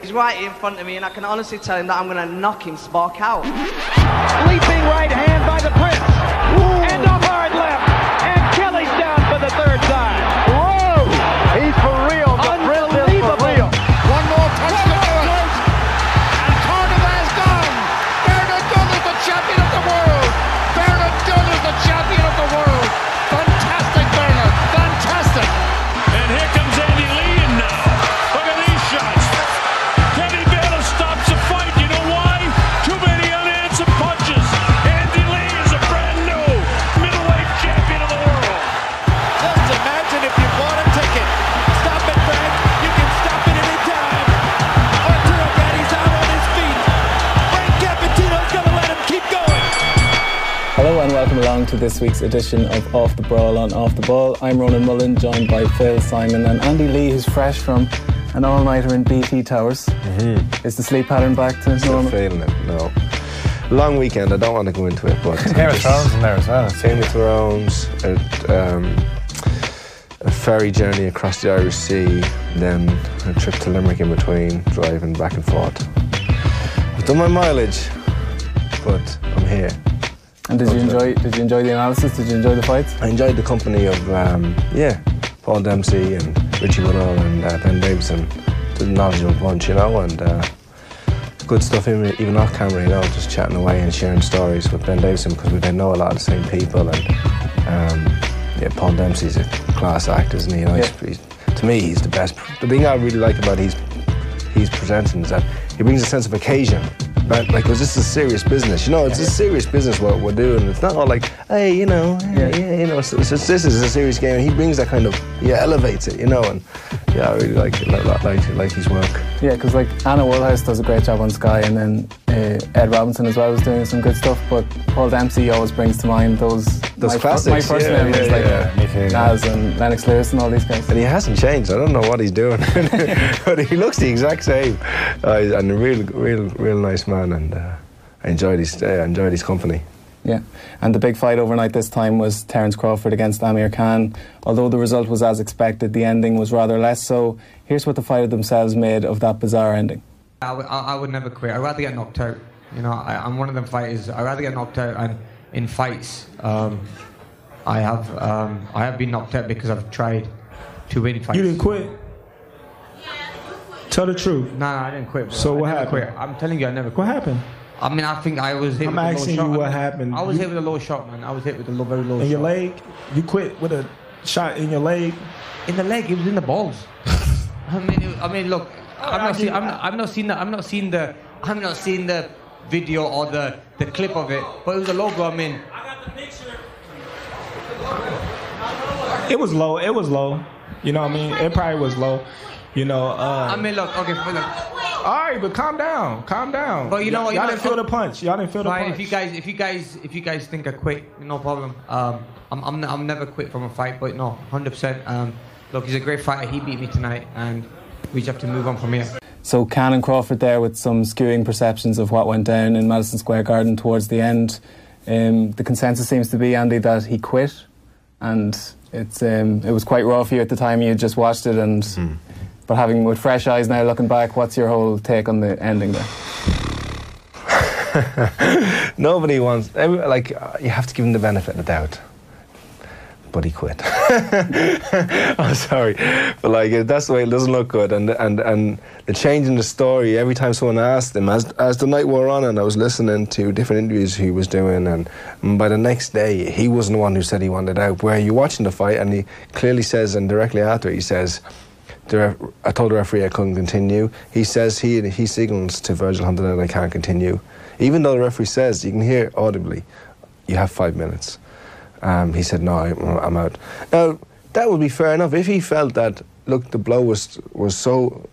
He's right in front of me, and I can honestly tell him that I'm going to knock him spark out. Leaping right hand by the Prince. And a hard left. And Kelly's down for the third time. Whoa! He's for real. The Prince is for real. One more touch to do it. And Carnival's gone. Bernard Dunn is the champion of the world. Bernard Dunn is the champion of the world. Fantastic, Bernard. Fantastic. And here comes Andy Lee in now. Look at these shots. Kenny Bayless stops the fight. You know why? Too many unanswered punches. Andy Lee is a brand new middleweight champion of the world. Just imagine if you bought a ticket. Stop it, Frank. You can stop it anytime. Arturo Gatti's out on his feet. Frank Cappuccino's going to let him keep going. Hello and welcome along to this week's edition of Off the Brawl on Off the Ball. I'm Ronan Mullen, joined by Phil Simon and Andy Lee, who's fresh from an all-nighter in BT Towers. Is the sleep pattern back to normal? Not feeling it, no. Long weekend, I don't want to go into it, but... Game of Thrones in there as well. Game of Thrones, a ferry journey across the Irish Sea, then a trip to Limerick in between, driving back and forth. I've done my mileage, but I'm here. And did you enjoy the analysis? Did you enjoy the fights? I enjoyed the company of, Paul Dempsey and Richie Woodall and Ben Davison. The knowledgeable bunch, you know, and good stuff even off camera, you know, just chatting away and sharing stories with Ben Davison because they know a lot of the same people. And Paul Dempsey's a class act, isn't he? You know, he's, to me, he's the best. The thing I really like about he's presenting is that he brings a sense of occasion. Right? Like, because this is serious business, you know, it's a serious business what we're doing. It's not all like, hey, you know, this is a serious game. And he brings that kind of, elevates it, you know, and I really like his work. Yeah, because like Anna Woolhouse does a great job on Sky, and then Ed Robinson as well was doing some good stuff, but Paul Dempsey always brings to mind those classics. My first memories, Naz and Lennox Lewis and all these guys. And he hasn't changed. I don't know what he's doing, but he looks the exact same. And a real nice man, and I enjoyed his company. Yeah, and the big fight overnight this time was Terence Crawford against Amir Khan. Although the result was as expected, the ending was rather less so. Here's what the fighter themselves made of that bizarre ending. I would never quit. I'd rather get knocked out. You know, I'm one of them fighters. I'd rather get knocked out, and in fights, I have been knocked out because I've tried to win fights. You didn't quit? Tell the truth. No, I didn't quit. Bro. So what happened? Quit. I'm telling you, I never quit. What happened? I mean, I think I was hit with a low shot. I'm asking you what happened. I was hit with a low shot, man. I was hit with a very low shot. In your leg? You quit with a shot in your leg? In the leg, it was in the balls. I mean, look, I'm not seeing the video or the clip of it, but it was a logo. I mean, I got the picture. It was low. It was low. You know what I mean? It probably was low. You know. I mean, look. Okay, look. All right, but calm down. But you know what? Y'all didn't feel the punch. If you guys think I quit, no problem. I'm never quit from a fight, but no, 100%. Look, he's a great fighter. He beat me tonight, and we just have to move on from here. So Khan and Crawford there with some skewing perceptions of what went down in Madison Square Garden towards the end. The consensus seems to be, Andy, that he quit, and it was quite raw for you at the time. You had just watched it, and but having with fresh eyes now, looking back, what's your whole take on the ending there? Nobody wants, you have to give him the benefit of the doubt. But he quit. I'm sorry, but that's the way it doesn't look good. And the change in the story every time someone asked him, as the night wore on, and I was listening to different interviews he was doing, and by the next day he wasn't the one who said he wanted out. Where you're watching the fight, and he clearly says, and directly after he says, I told the referee I couldn't continue. He says he signals to Virgil Hunter that I can't continue, even though the referee says, you can hear audibly, you have 5 minutes. He said, no, I'm out. Now, that would be fair enough if he felt that, look, the blow was so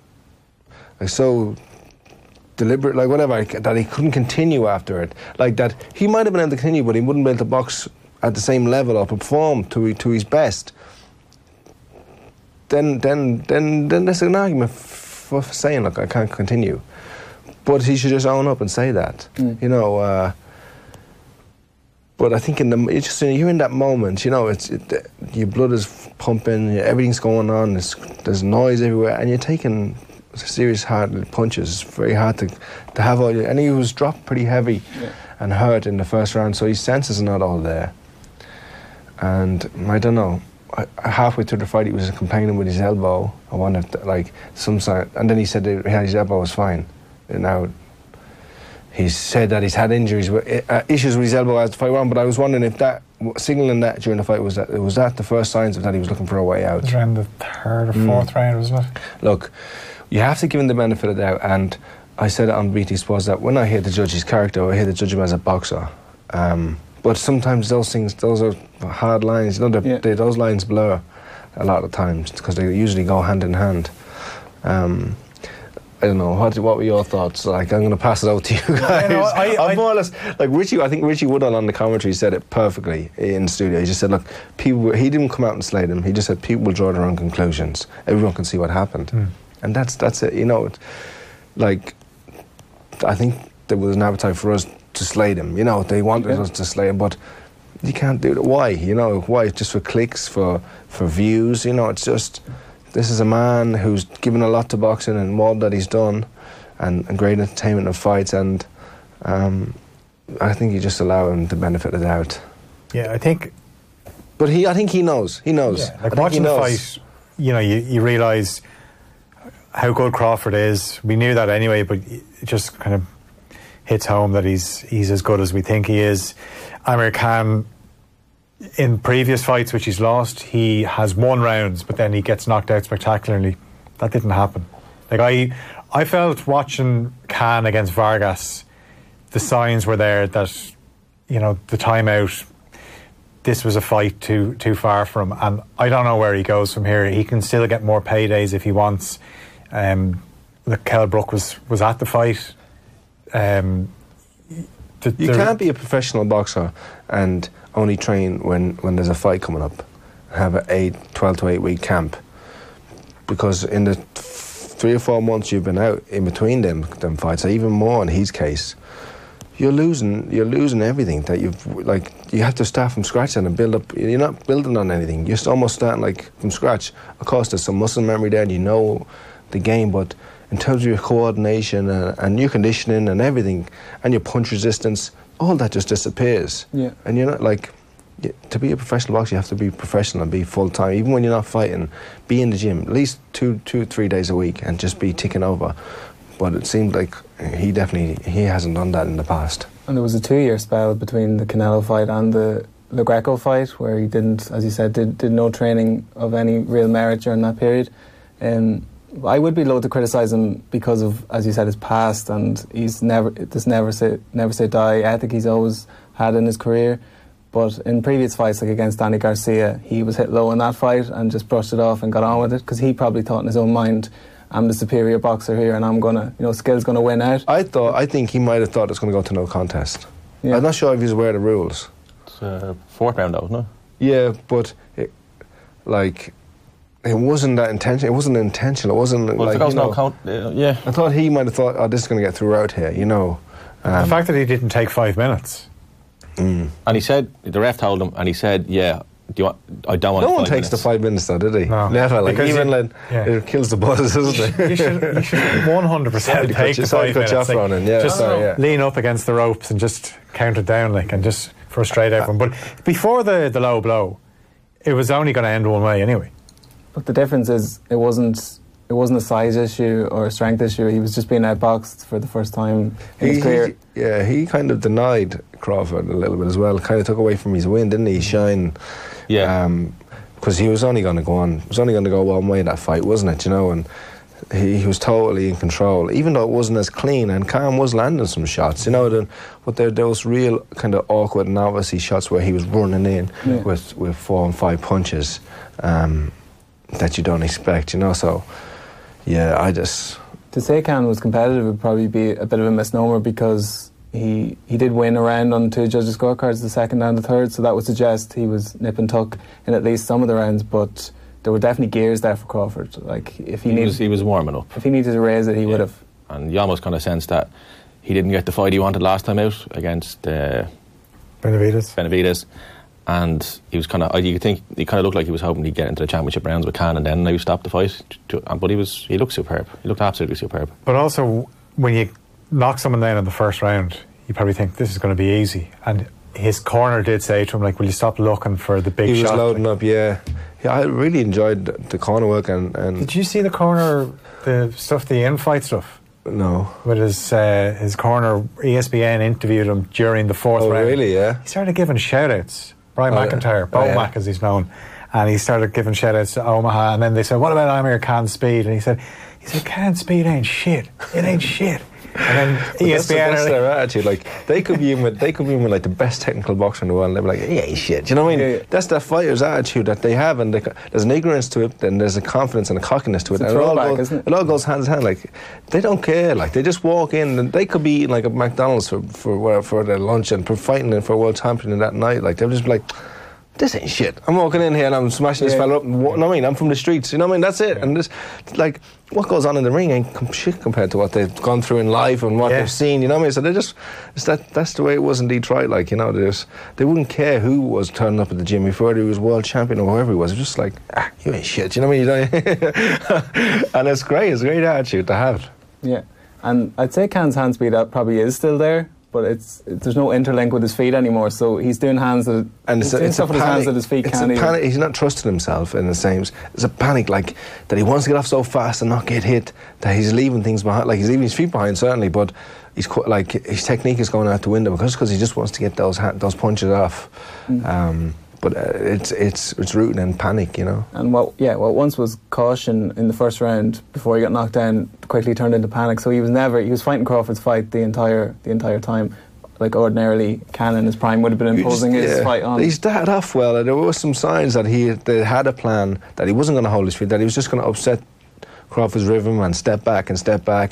deliberate, like whatever, that he couldn't continue after it. Like that, he might have been able to continue, but he wouldn't be able to box at the same level or perform to his best. Then there's an argument for saying, look, I can't continue. But he should just own up and say that, you know. But I think you're in that moment, you know, your blood is pumping, everything's going on, there's noise everywhere, and you're taking serious hard punches. It's very hard to have all your... And he was dropped pretty heavy and hurt in the first round, so his senses are not all there. And I don't know, halfway through the fight he was complaining with his elbow. I wondered, like, some sign... And then he said that his elbow was fine. And now he said that he's had injuries, issues with his elbow as the fight went on, but I was wondering if that, signalling that during the fight, was that the first signs of that he was looking for a way out? It was around the third or fourth round, wasn't it? Look, you have to give him the benefit of the doubt, and I said it on BT Sports that when I hear to judge his character, I hear to judge him as a boxer. But sometimes those are hard lines. You know, those lines blur a lot of times because they usually go hand in hand. I don't know, what were your thoughts? Like, I'm going to pass it out to you guys. You know, I'm more or less, like Richie, I think Richie Woodall on the commentary said it perfectly in the studio. He just said, look, people, he didn't come out and slay them. He just said people will draw their own conclusions. Everyone can see what happened. And that's it, you know. Like, I think there was an appetite for us to slay them. You know, they wanted us to slay them, but you can't do it. Why? You know, why? Just for clicks, for views? You know, it's just... This is a man who's given a lot to boxing and all that he's done, and great entertainment of fights, and I think you just allow him the benefit of the doubt. Yeah, I think... But I think he knows. He knows. Yeah, like watching the fight, you know, you realise how good Crawford is. We knew that anyway, but it just kind of hits home that he's as good as we think he is. Amir Khan... In previous fights which he's lost, he has won rounds, but then he gets knocked out spectacularly. That didn't happen. Like I felt watching Khan against Vargas, the signs were there that, you know, the timeout, this was a fight too far from him, and I don't know where he goes from here. He can still get more paydays if he wants. Kell Brook was at the fight. You can't be a professional boxer and only train when there's a fight coming up, have a 12 to 8 week camp, because in the 3 or 4 months you've been out in between them fights, or even more in his case, you're losing everything that you have to start from scratch and build up. You're not building on anything, you're almost starting like from scratch. Of course there's some muscle memory there and you know the game, but in terms of your coordination and your conditioning and everything and your punch resistance, all that just disappears. Yeah. And you're not like, to be a professional boxer, you have to be professional and be full-time. Even when you're not fighting, be in the gym at least 2-3 days a week and just be ticking over. But it seemed like he hasn't done that in the past. And there was a 2-year spell between the Canelo fight and the Le Greco fight where he didn't, as you said, did no training of any real merit during that period. I would be loath to criticise him because of, as you said, his past, and he's never say die ethic he's always had in his career. But in previous fights, like against Danny Garcia, he was hit low in that fight and just brushed it off and got on with it, because he probably thought in his own mind, I'm the superior boxer here and I'm gonna, skill's gonna win out. I think he might have thought it was going to go to no contest. Yeah. I'm not sure if he's aware of the rules. It's fourth round, though, isn't it? Yeah, but it wasn't that intentional. It wasn't intentional. It wasn't like, no count. Yeah. I thought he might have thought, oh, this is going to get through out here, you know. The fact that he didn't take 5 minutes. And he said, the ref told him, and he said, yeah, I don't want. No one takes the 5 minutes, though, did he? No. Never. Like, even it kills the buzz, doesn't it? You should 100% take the 5 minutes. Just lean up against the ropes and just count it down, and just frustrate everyone. But before the low blow, it was only going to end one way anyway. But the difference is, it wasn't a size issue or a strength issue. He was just being outboxed for the first time in his career. He kind of denied Crawford a little bit as well. Kind of took away from his win, didn't he? Shine. Yeah. Because he was only going to go on. It was only going to go one way, that fight, wasn't it? You know, and he was totally in control, even though it wasn't as clean. And Khan was landing some shots, you know. But there was real kind of awkward novice shots where he was running in with 4 and 5 punches. That you don't expect, you know, so to say Khan was competitive would probably be a bit of a misnomer, because he did win a round on 2 judges' scorecards, the second and the third, so that would suggest he was nip and tuck in at least some of the rounds, but there were definitely gears there for Crawford. Like, if he was warming up. If he needed to raise it, he would have. And you almost kind of sense that he didn't get the fight he wanted last time out against Benavidez. and he was kind of, you could think, he kind of looked like he was hoping he'd get into the championship rounds with Khan and then maybe stop the fight. But he looked superb. He looked absolutely superb. But also, when you knock someone down in the first round, you probably think this is going to be easy. And his corner did say to him, like, will you stop looking for the big shot? He was loading up, yeah. I really enjoyed the corner work. And did you see the corner, the stuff, the in-fight stuff? No. With his corner, ESPN interviewed him during the fourth round. Oh, really, yeah? He started giving shout-outs. Brian McIntyre, Mac as he's known. And he started giving shout-outs to Omaha. And then they said, what about Amir Khan's speed? And he said, Khan's speed ain't shit. It ain't shit. And then ESPN, that's their attitude. Like they could be in with like the best technical boxer in the world, and they'd be like, "Yeah, he's shit." You know what I mean? Yeah. That's that fighter's attitude that they have, and there's an ignorance to it, and there's a confidence and a cockiness to it. It's and a throwback, isn't it? It all goes hand in hand. Like they don't care. Like they just walk in, and they could be eating like a McDonald's for their lunch and for fighting for a world champion that night. Like they'll just be like, this ain't shit. I'm walking in here and I'm smashing this fella up. And what, you know what I mean? I'm from the streets. You know what I mean? That's it. Yeah. And this, like, what goes on in the ring ain't shit compared to what they've gone through in life and what they've seen. You know what I mean? So they just, that's the way it was in Detroit. Like, you know, they wouldn't care who was turning up at the gym before he was world champion or whoever he was. It was just like, you ain't shit. You know what I mean? And it's great. It's a great attitude to have. Yeah. And I'd say Khan's hand speed probably is still there. But there's no interlink with his feet anymore, so he's doing hands that he's doing stuff with his hands that his feet can't even. Panic. He's not trusting himself in the same. It's a panic, like that he wants to get off so fast and not get hit, that he's leaving things behind. Like he's leaving his feet behind certainly, but he's like his technique is going out the window because he just wants to get those punches off. But it's rooted in panic, you know. And what once was caution in the first round before he got knocked down quickly turned into panic. So he was fighting Crawford's fight the entire time. Like ordinarily, Khan in his prime would have been imposing his fight on. He started off well. There were some signs that they had a plan, that he wasn't going to hold his feet, that he was just going to upset Crawford's rhythm and step back and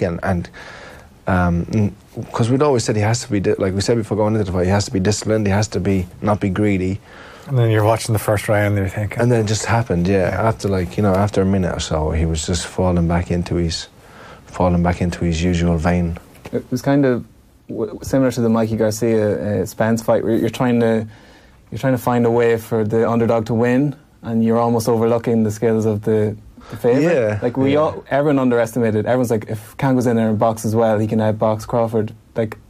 because we'd always said he has to be, like we said before going into the fight, he has to be disciplined, he has to not be greedy. And then you're watching the first round and you're thinking... And then it just happened, after a minute or so, he was just falling back into his usual vein. It was kind of similar to the Mikey Garcia Spence fight, where you're trying to find a way for the underdog to win, and you're almost overlooking the skills of the favourite. Yeah. Like everyone underestimated. Everyone's like, if Khan goes in there and boxes well, he can outbox Crawford. Like,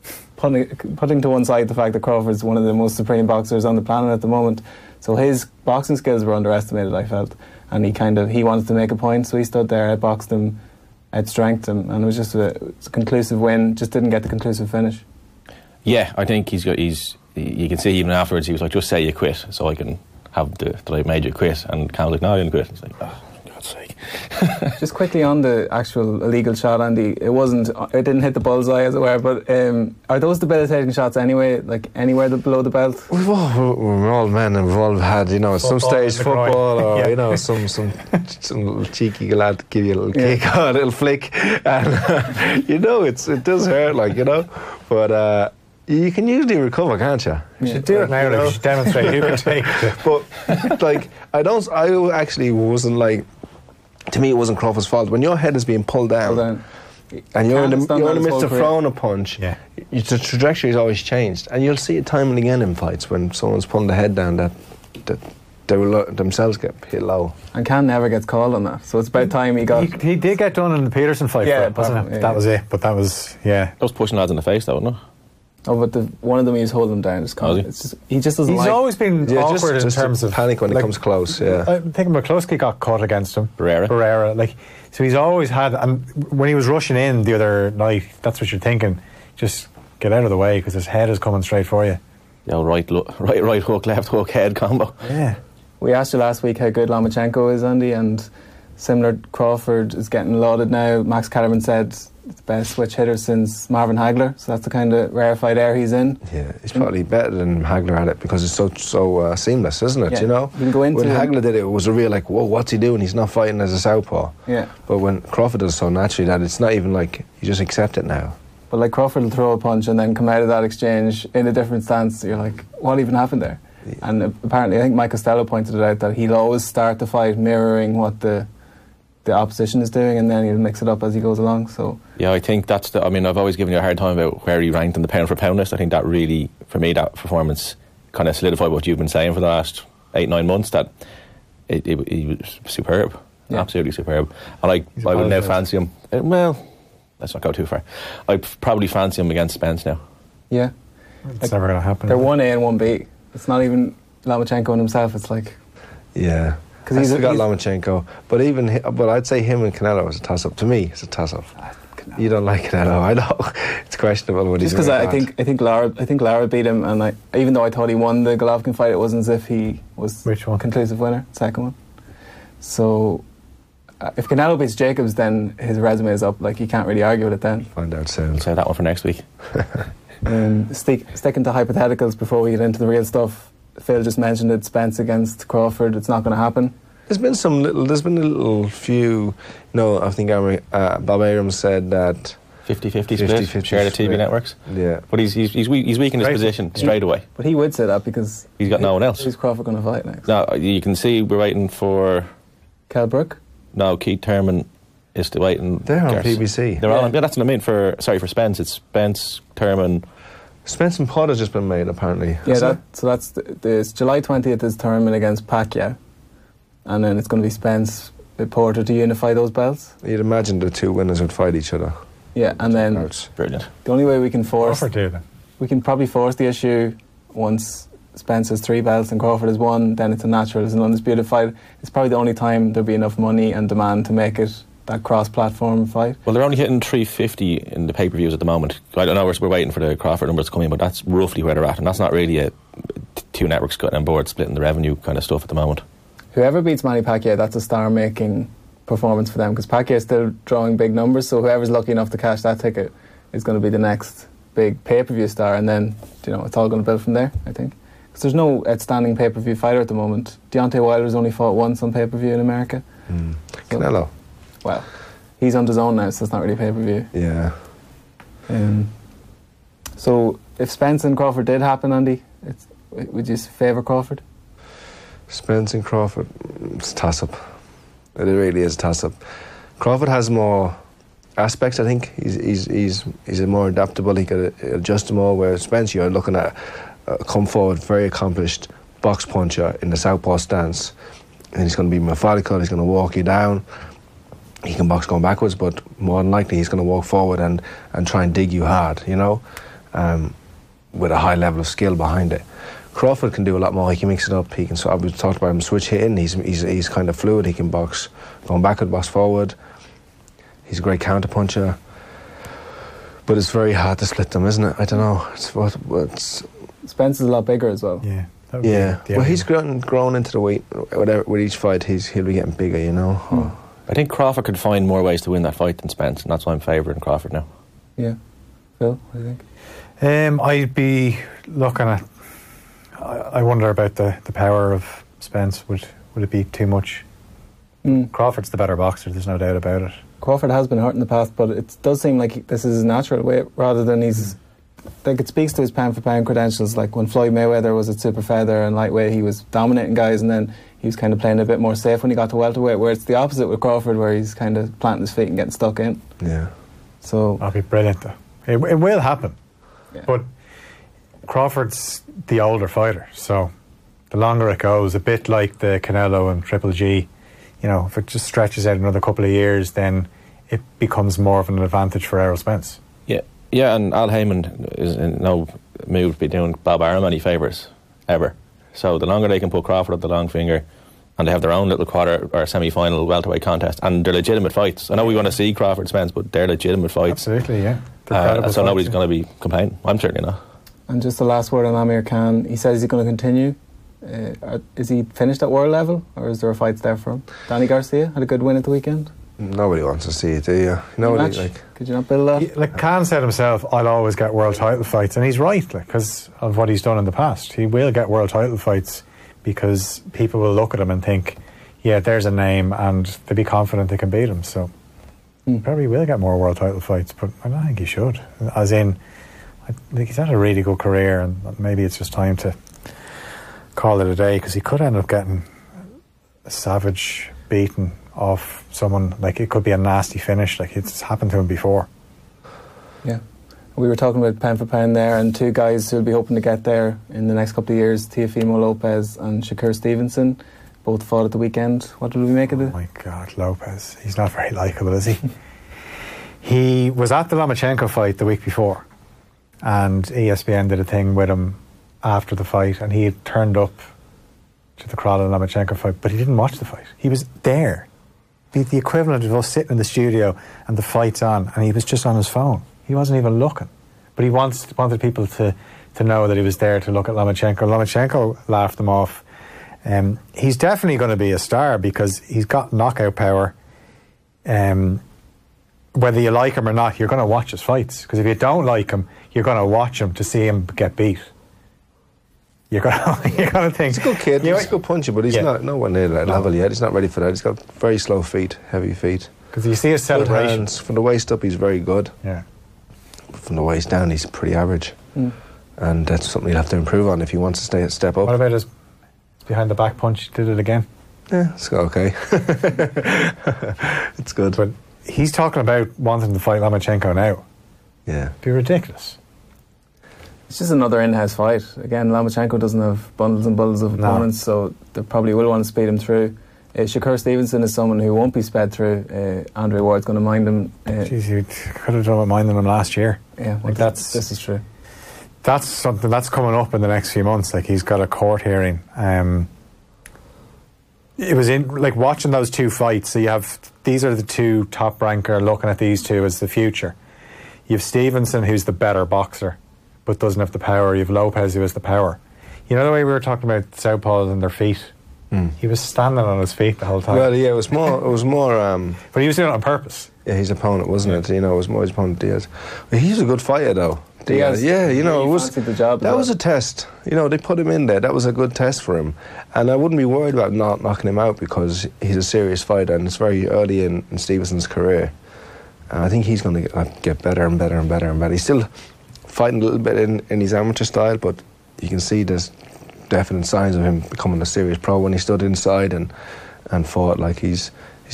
putting to one side the fact that Crawford's one of the most supreme boxers on the planet at the moment, so his boxing skills were underestimated, I felt, and he wanted to make a point, so he stood there, outboxed him, outstrengthed him, and it was just a conclusive win. Just didn't get the conclusive finish. Yeah, I think you can see even afterwards he was like, just say you quit so I can have that I made you quit, and Khan was like, no, I didn't quit. He's like, oh, for God's sake. Just quickly on the actual illegal shot, Andy, it didn't hit the bullseye, as it were, but are those debilitating shots anyway, like anywhere below the belt? We're all men, and we've all had, you know, at some stage football or you know, some little cheeky lad give you a little kick or a little flick, and you know it does hurt, like, you know, but you can usually recover, can't you? You should do it now, like, you should demonstrate who can take it. But like I actually wasn't like, to me it wasn't Crawford's fault. When your head is being pulled down and you're in the midst of throwing a punch, the trajectory is always changed, and you'll see it time and again in fights when someone's pulling the head down that they will themselves get hit low. And Khan never gets called on that, so it's about time he got... He did get done in the Peterson fight, wasn't it? That was it, but that was, That was pushing lads in the face, though, wasn't it? Oh, but one of them, he was holding him down. He just doesn't He's always been awkward in terms of panic when it comes close. I'm thinking McCluskey got caught against him. Barrera, like, so he's always had. And when he was rushing in the other night, that's what you're thinking. Just get out of the way because his head is coming straight for you. Yeah, right hook, left hook, head combo. Yeah. We asked you last week how good Lomachenko is, Andy, and similar, Crawford is getting lauded now. Max Kellerman said it's the best switch hitter since Marvin Hagler, so that's the kind of rarefied air he's in. Yeah, he's probably better than Hagler at it because it's so seamless, isn't it? Yeah. You know, when Hagler did it was a real like, whoa, what's he doing? He's not fighting as a southpaw. Yeah. But when Crawford does so naturally that it's not even like you just accept it now. But like Crawford will throw a punch and then come out of that exchange in a different stance. You're like, what even happened there? Yeah. And apparently, I think Mike Costello pointed it out that he'll always start the fight mirroring what the opposition is doing, and then he'll mix it up as he goes along. So yeah, I think I've always given you a hard time about where he ranked in the pound for pound list. I think that really, for me, that performance kind of solidified what you've been saying for the last 8-9 months, that he was superb. Yeah. Absolutely superb. And I would now fancy him. Well, let's not go too far. I probably fancy him against Spence now. Yeah. It's never going to happen. They're 1A and 1B. It's not even Lomachenko and himself. It's like... Yeah. Because he's got Lomachenko. But I'd say him and Canelo is a toss-up. To me, it's a toss-up. You don't like Canelo, I know. It's questionable what he's just because I think Lara beat him, and even though I thought he won the Golovkin fight, it wasn't as if he was a conclusive winner. Second one. So if Canelo beats Jacobs, then his resume is up. Like, you can't really argue with it then. Find out soon. We'll say that one for next week. Sticking to hypotheticals before we get into the real stuff. Phil just mentioned it. Spence against Crawford. It's not going to happen. There's been a little few. No, I think Bob Abrams said that 50-50 split. Share the TV networks. Yeah, but he's weak in his position straight away. But he would say that because he's got no one else. Who's Crawford going to fight next? No, you can see we're waiting for Kell Brook. No, Keith Thurman is still waiting. They're on PBC. They're all on. Yeah, that's what I mean. For Spence, it's Spence, Thurman. Spence and Potter has just been made apparently. Yeah, that's it's July 20th is Thurman against Pacquiao. And then it's going to be Spence with Porter to unify those belts. You'd imagine the two winners would fight each other. Yeah, and then brilliant. The only way we can we can probably force the issue once Spence has 3 belts and Crawford has 1, then it's a natural, it's an undisputed fight. It's probably the only time there'll be enough money and demand to make it that cross-platform fight. Well, they're only hitting 350 in the pay-per-views at the moment. I don't know, we're waiting for the Crawford numbers to come in, but that's roughly where they're at, and that's not really two networks getting on board, splitting the revenue kind of stuff at the moment. Whoever beats Manny Pacquiao, that's a star-making performance for them, because Pacquiao is still drawing big numbers, so whoever's lucky enough to cash that ticket is going to be the next big pay-per-view star, and then, it's all going to build from there, I think. Because there's no outstanding pay-per-view fighter at the moment. Deontay Wilder's only fought once on pay-per-view in America. Canelo. Well, he's on his own now, so it's not really pay-per-view. Yeah. So, if Spence and Crawford did happen, Andy, would you favour Crawford? Spence and Crawford, it's a toss-up. It really is a toss-up. Crawford has more aspects, I think. He's more adaptable. He could adjust them all, where Spence, you're looking at a come-forward, very accomplished box puncher in the southpaw stance. And he's going to be methodical, he's going to walk you down. He can box going backwards, but more than likely he's going to walk forward and try and dig you hard, with a high level of skill behind it. Crawford can do a lot more. He can mix it up. He can. So we talked about him switch hitting. He's kind of fluid. He can box going backward, box forward. He's a great counter puncher. But it's very hard to split them, isn't it? I don't know. Spence is a lot bigger as well. Yeah. Yeah. Well, he's grown into the weight. With each fight, he'll be getting bigger. I think Crawford could find more ways to win that fight than Spence, and that's why I'm favouring Crawford now. Yeah. Phil, what do you think? I'd be looking at... I wonder about the power of Spence. Would it be too much? Crawford's the better boxer, there's no doubt about it. Crawford has been hurt in the past, but it does seem like this is his natural way, rather than he's... Like, it speaks to his pound-for-pound credentials. Like, when Floyd Mayweather was at super feather and lightweight, he was dominating guys, and then he was kind of playing a bit more safe when he got to welterweight, where it's the opposite with Crawford, where he's kind of planting his feet and getting stuck in. Yeah. So... That'll be brilliant, though. It will happen. Yeah. But Crawford's the older fighter, so the longer it goes, a bit like the Canelo and Triple G, if it just stretches out another couple of years, then it becomes more of an advantage for Errol Spence. Yeah, and Al Heyman is in no mood to be doing Bob Arum any favours, ever. So the longer they can put Crawford up the long finger, and they have their own little quarter or semi-final welterweight contest, and they're legitimate fights. I know we want to see Crawford Spence, but they're legitimate fights. Absolutely, yeah. So nobody's going to be complaining. I'm certainly not. And just the last word on Amir Khan. He says he's going to continue. Is he finished at world level, or is there a fight there for him? Danny Garcia had a good win at the weekend. Nobody wants to see it, do you? Could you not build that? Like Khan said himself, I'll always get world title fights, and he's right, because of what he's done in the past. He will get world title fights because people will look at him and think, yeah, there's a name, and they'll be confident they can beat him. So probably will get more world title fights, but I don't think he should. As in, I think he's had a really good career, and maybe it's just time to call it a day, because he could end up getting a savage beaten off someone. Like, it could be a nasty finish. Like, it's happened to him before. Yeah. We were talking about pound for pound there, and two guys who'll be hoping to get there in the next couple of years, Teofimo Lopez and Shakur Stevenson, both fought at the weekend. What did we make of it? Oh my God, Lopez. He's not very likeable, is he? He was at the Lomachenko fight the week before, and ESPN did a thing with him after the fight, and he had turned up to the Corrales Lomachenko fight, but he didn't watch the fight. He was there. The equivalent of us sitting in the studio and the fight's on, and he was just on his phone. He wasn't even looking. But he wanted people to know that he was there to look at Lomachenko. Lomachenko laughed him off. He's definitely going to be a star because he's got knockout power. Whether you like him or not, you're going to watch his fights. Because if you don't like him, you're going to watch him to see him get beat. You're going to think... He's a good kid, he's a good puncher, but he's not nowhere near that level yet. He's not ready for that. He's got very slow feet, heavy feet. Because you see his celebration. Good hands. From the waist up, he's very good. Yeah. From the waist down, he's pretty average. And that's something he'll have to improve on if he wants to step up. What about his behind the back punch? Did it again? Yeah, it's okay. It's good. But he's talking about wanting to fight Lomachenko now. Yeah. It'd be ridiculous. It's just another in-house fight. Again, Lomachenko doesn't have bundles and bundles of opponents, so they probably will want to speed him through. Shakur Stevenson is someone who won't be sped through. Andre Ward's going to mind him. Jeez, you could have done with minding him last year. Yeah, well, this is true. That's something that's coming up in the next few months. Like, he's got a court hearing. It was in, like, watching those two fights. So you have, these are the two top ranker, looking at these two as the future. You have Stevenson, who's the better boxer, but doesn't have the power. You have Lopez, who has the power. You know the way we were talking about southpaws and their feet? He was standing on his feet the whole time. Well, yeah, it was more. But he was doing it on purpose. Yeah, his opponent, wasn't it? You know, it was more his opponent, Diaz. But he's a good fighter, though. Diaz, yeah, you know, it was. The job that was a test. You know, they put him in there. That was a good test for him, and I wouldn't be worried about not knocking him out because he's a serious fighter, and it's very early in Stevenson's career. And I think he's going to get better and better and better and better. He's still fighting a little bit in his amateur style, but you can see there's definite signs of him becoming a serious pro when he stood inside and fought. Like he's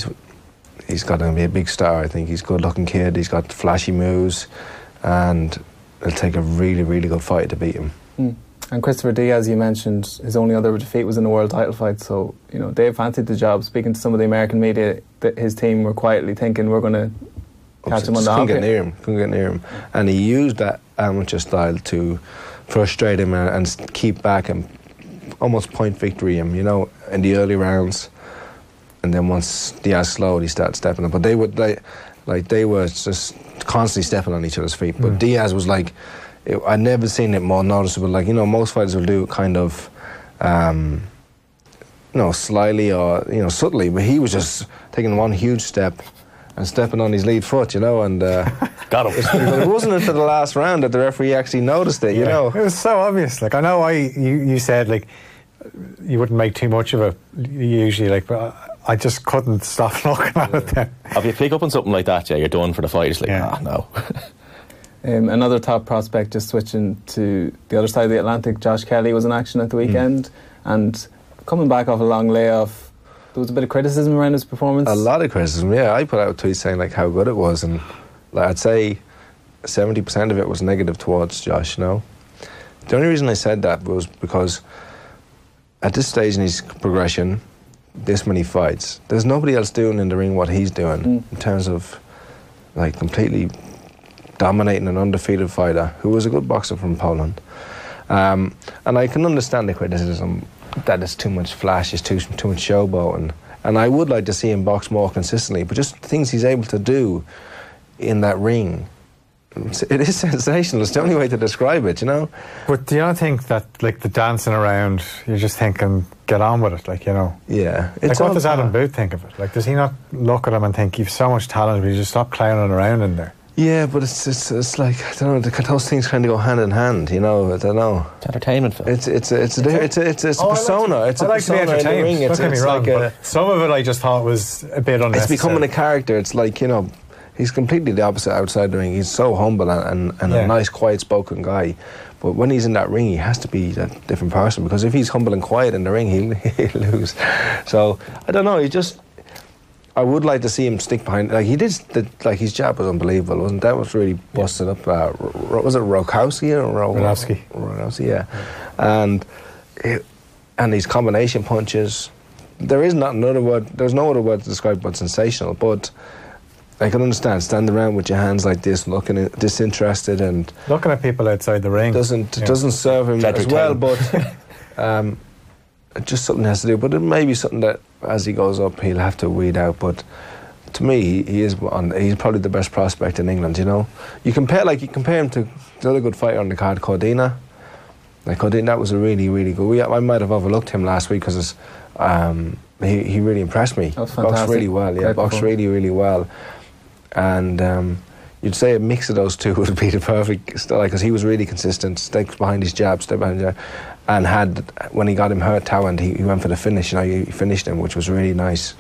got to be a big star. I think he's a good-looking kid. He's got flashy moves, and it'll take a really, really good fight to beat him. And Christopher Diaz, you mentioned, his only other defeat was in a world title fight. So you know they fancied the job. Speaking to some of the American media, that his team were quietly thinking we're going to catch him on the couldn't get near him, and he used that amateur style to frustrate him and keep back and almost point victory him, you know, in the early rounds. And then once Diaz slowed, he started stepping up. But they were just constantly stepping on each other's feet. But Diaz was like, I'd never seen it more noticeable. Like, you know, most fighters will do it kind of, you know, slyly or, you know, subtly. But he was just taking one huge step and stepping on his lead foot, you know, and got him. It wasn't until the last round that the referee actually noticed it, you know. It was so obvious. Like, I know you said, like, you wouldn't make too much of it usually, like, but I just couldn't stop looking at it then. If you pick up on something like that, you're done for the fight. It's like, no. Another top prospect, just switching to the other side of the Atlantic, Josh Kelly was in action at the weekend, and coming back off a long layoff, there was a bit of criticism around his performance. A lot of criticism, yeah. I put out tweets saying like how good it was, and like, I'd say 70% of it was negative towards Josh, you know. The only reason I said that was because at this stage in his progression, this many fights, there's nobody else doing in the ring what he's doing in terms of like completely dominating an undefeated fighter who was a good boxer from Poland. And I can understand the criticism that it's too much flash, it's too much showboat, and I would like to see him box more consistently, but just things he's able to do in that ring, it is sensational. It's the only way to describe it, you know. But do you not think that, like, the dancing around, you're just thinking, get on with it, like, you know? Yeah. Like, what does Adam Booth think of it? Like, does he not look at him and think, you've so much talent, but you just stop clowning around in there? Yeah, but it's like, I don't know, those things kind of go hand in hand, you know. I don't know. It's entertainment film. It's a persona. It's a persona in the ring. Don't get me wrong, but some of it I just thought was a bit unnecessary. It's becoming a character. It's like, you know, he's completely the opposite outside the ring. He's so humble and a nice, quiet-spoken guy. But when he's in that ring, he has to be a different person, because if he's humble and quiet in the ring, he'll lose. So, I don't know, I would like to see him stick behind. Like he did, like his jab was unbelievable, wasn't that? Was really busted up. Was it Rokowski or Rodowski? Rodowski, yeah. And these combination punches. There's no other word to describe but sensational. But I can understand standing around with your hands like this, looking disinterested and looking at people outside the ring doesn't serve him as well. But just something he has to do. But it may be something that as he goes up he'll have to weed out. But to me, he's probably the best prospect in England. You know, you compare him to the other good fighter on the card, Cordina. Like Cordina, that was a really, really good. I might have overlooked him last week because he really impressed me. That was fantastic. Boxed really well. Yeah, boxed really, really well. And you'd say a mix of those two would be the perfect style because he was really consistent, stayed behind his jab, stayed behind his jab, and when he got him hurt, Towand, he went for the finish. You know, he finished him, which was really nice.